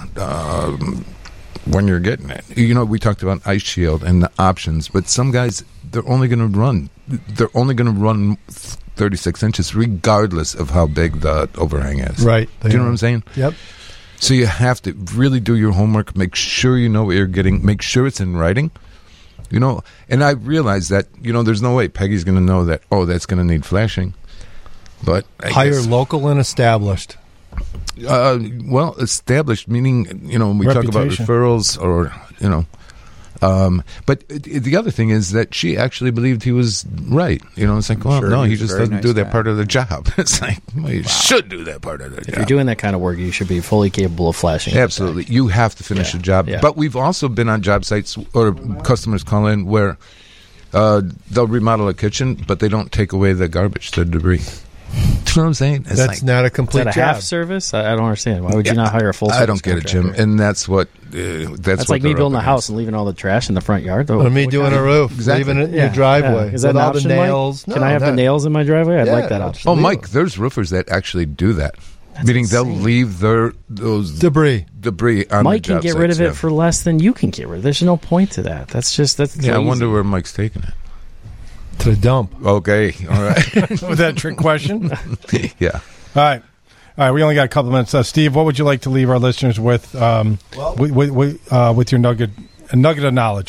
um, when you're getting it. You know, we talked about ice shield and the options, but some guys they're only going to run. They're only going to run thirty-six inches, regardless of how big the overhang is. Right? Do you know what I'm saying? Yep. So you have to really do your homework, make sure you know what you're getting, make sure it's in writing, you know. And I realize that, you know, there's no way Peggy's going to know that, oh, that's going to need flashing. But I hire guess, local and established. Uh, well, established, meaning, you know, when we Reputation. talk about referrals or, you know. Um, but the other thing is that she actually believed he was right. You know, it's like, well, sure, no, he he just very doesn't nice do that guy. part of the job. It's like, well, you wow. should do that part of the if job. you're doing that kind of work, you should be fully capable of flashing. Absolutely. You have to finish yeah. the job. Yeah. But we've also been on job sites or customers call in where uh, they'll remodel a kitchen, but they don't take away the garbage, the debris. Do you know what I'm saying? It's that's like, not a complete is that a job. half service? I, I don't understand. Why would you Yeah, not hire a full service I don't get it, Jim. contractor? And that's what uh, that's, That's what like me they're building a up house against. and leaving all the trash in the front yard. Though. Or me What doing kind a of- roof, Exactly. leaving it in Yeah, your driveway yeah. Is that with an all option, the Mike? nails. Can No, I have the not- nails in my driveway? I'd Yeah, like that option. Oh, Mike, there's roofers that actually do that. That's Meaning insane. they'll leave their those Debris. debris on Mike the can job get rid of sites, it yeah. for less than you can get rid of it. There's no point to that. That's just that's Yeah, I lazy. wonder where Mike's taking it. To the dump. Okay, all right. Was that a trick question? Yeah. All right. All right, we only got a couple of minutes. Uh, Steve, what would you like to leave our listeners with um, Well- with, with, with, uh, with your nugget, a nugget of knowledge?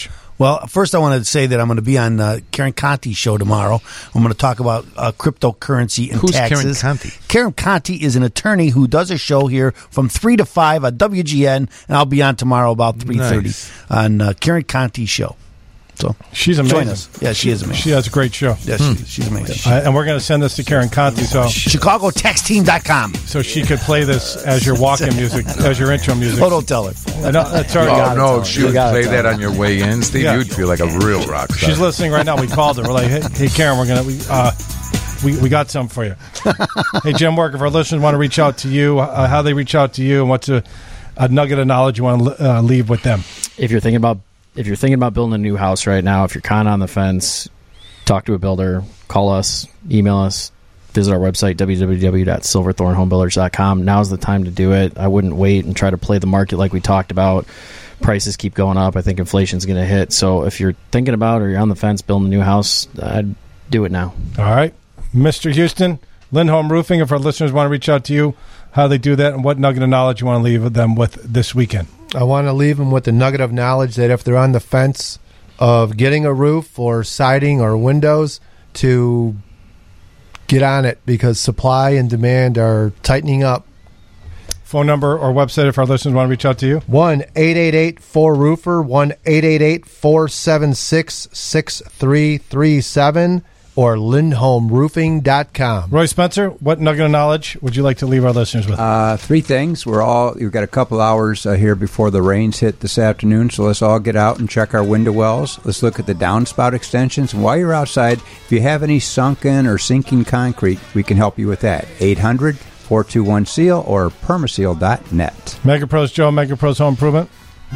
Well, first I want to say that I'm going to be on uh, Karen Conti's show tomorrow. I'm going to talk about uh, cryptocurrency and Who's taxes. Karen Conti? Karen Conti is an attorney who does a show here from three to five on W G N, and I'll be on tomorrow about three thirty Nice. on uh, Karen Conti's show. So She's join amazing. us. Yeah, she is amazing. She has a great show. Yeah, she, she's amazing. Uh, and we're going to send this to Karen Conti, so Chicago Tax Team dot com. so she could play this as your walk-in music, as your intro music. Oh, don't tell her. I know, that's all Oh, right. no, if she would play that on your way in, Steve, Yeah. you'd feel like a real rock star. She's listening right now. We called her. We're like, hey, hey Karen, we're gonna we uh, we we got some for you. Hey, Jim Work, if our listeners want to reach out to you, uh, how they reach out to you, and what's a, a nugget of knowledge you want to uh, leave with them? If you're thinking about if you're thinking about building a new house right now, if you're kind of on the fence, talk to a builder, call us, email us, visit our website, w w w dot silverthorne home builders dot com. Now's the time to do it. I wouldn't wait and try to play the market like we talked about. Prices keep going up. I think inflation's going to hit. So if you're thinking about or you're on the fence building a new house, I'd do it now. All right, Mister Houston, Lindholm Roofing. If our listeners want to reach out to you, how they do that, and what nugget of knowledge you want to leave them with this weekend. I want to leave them with the nugget of knowledge that if they're on the fence of getting a roof or siding or windows, to get on it because supply and demand are tightening up. Phone number or website if our listeners want to reach out to you? one eight eight eight four roofer, one eight eight eight four seven six six three three seven, or lindholm roofing dot com. Roy Spencer, what nugget of knowledge would you like to leave our listeners with? Uh, three things. We're all we've got a couple hours uh, here before the rains hit this afternoon, so let's all get out and check our window wells. Let's look at the downspout extensions. And while you're outside, if you have any sunken or sinking concrete, we can help you with that. eight hundred, four two one, S E A L or permaseal dot net. MegaPros Joe, MegaPros Home Improvement.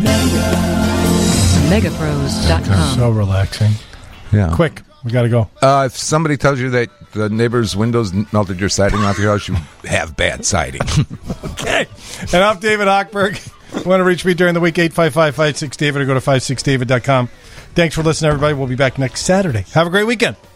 Megapros dot com. So relaxing. Yeah. Quick, we got to go. Uh, if somebody tells you that the neighbor's windows melted your siding off your house, you have bad siding. Okay. And I'm David Hochberg. Want to reach me during the week, eight five five, five six, David, or go to five six david dot com. Thanks for listening, everybody. We'll be back next Saturday. Have a great weekend.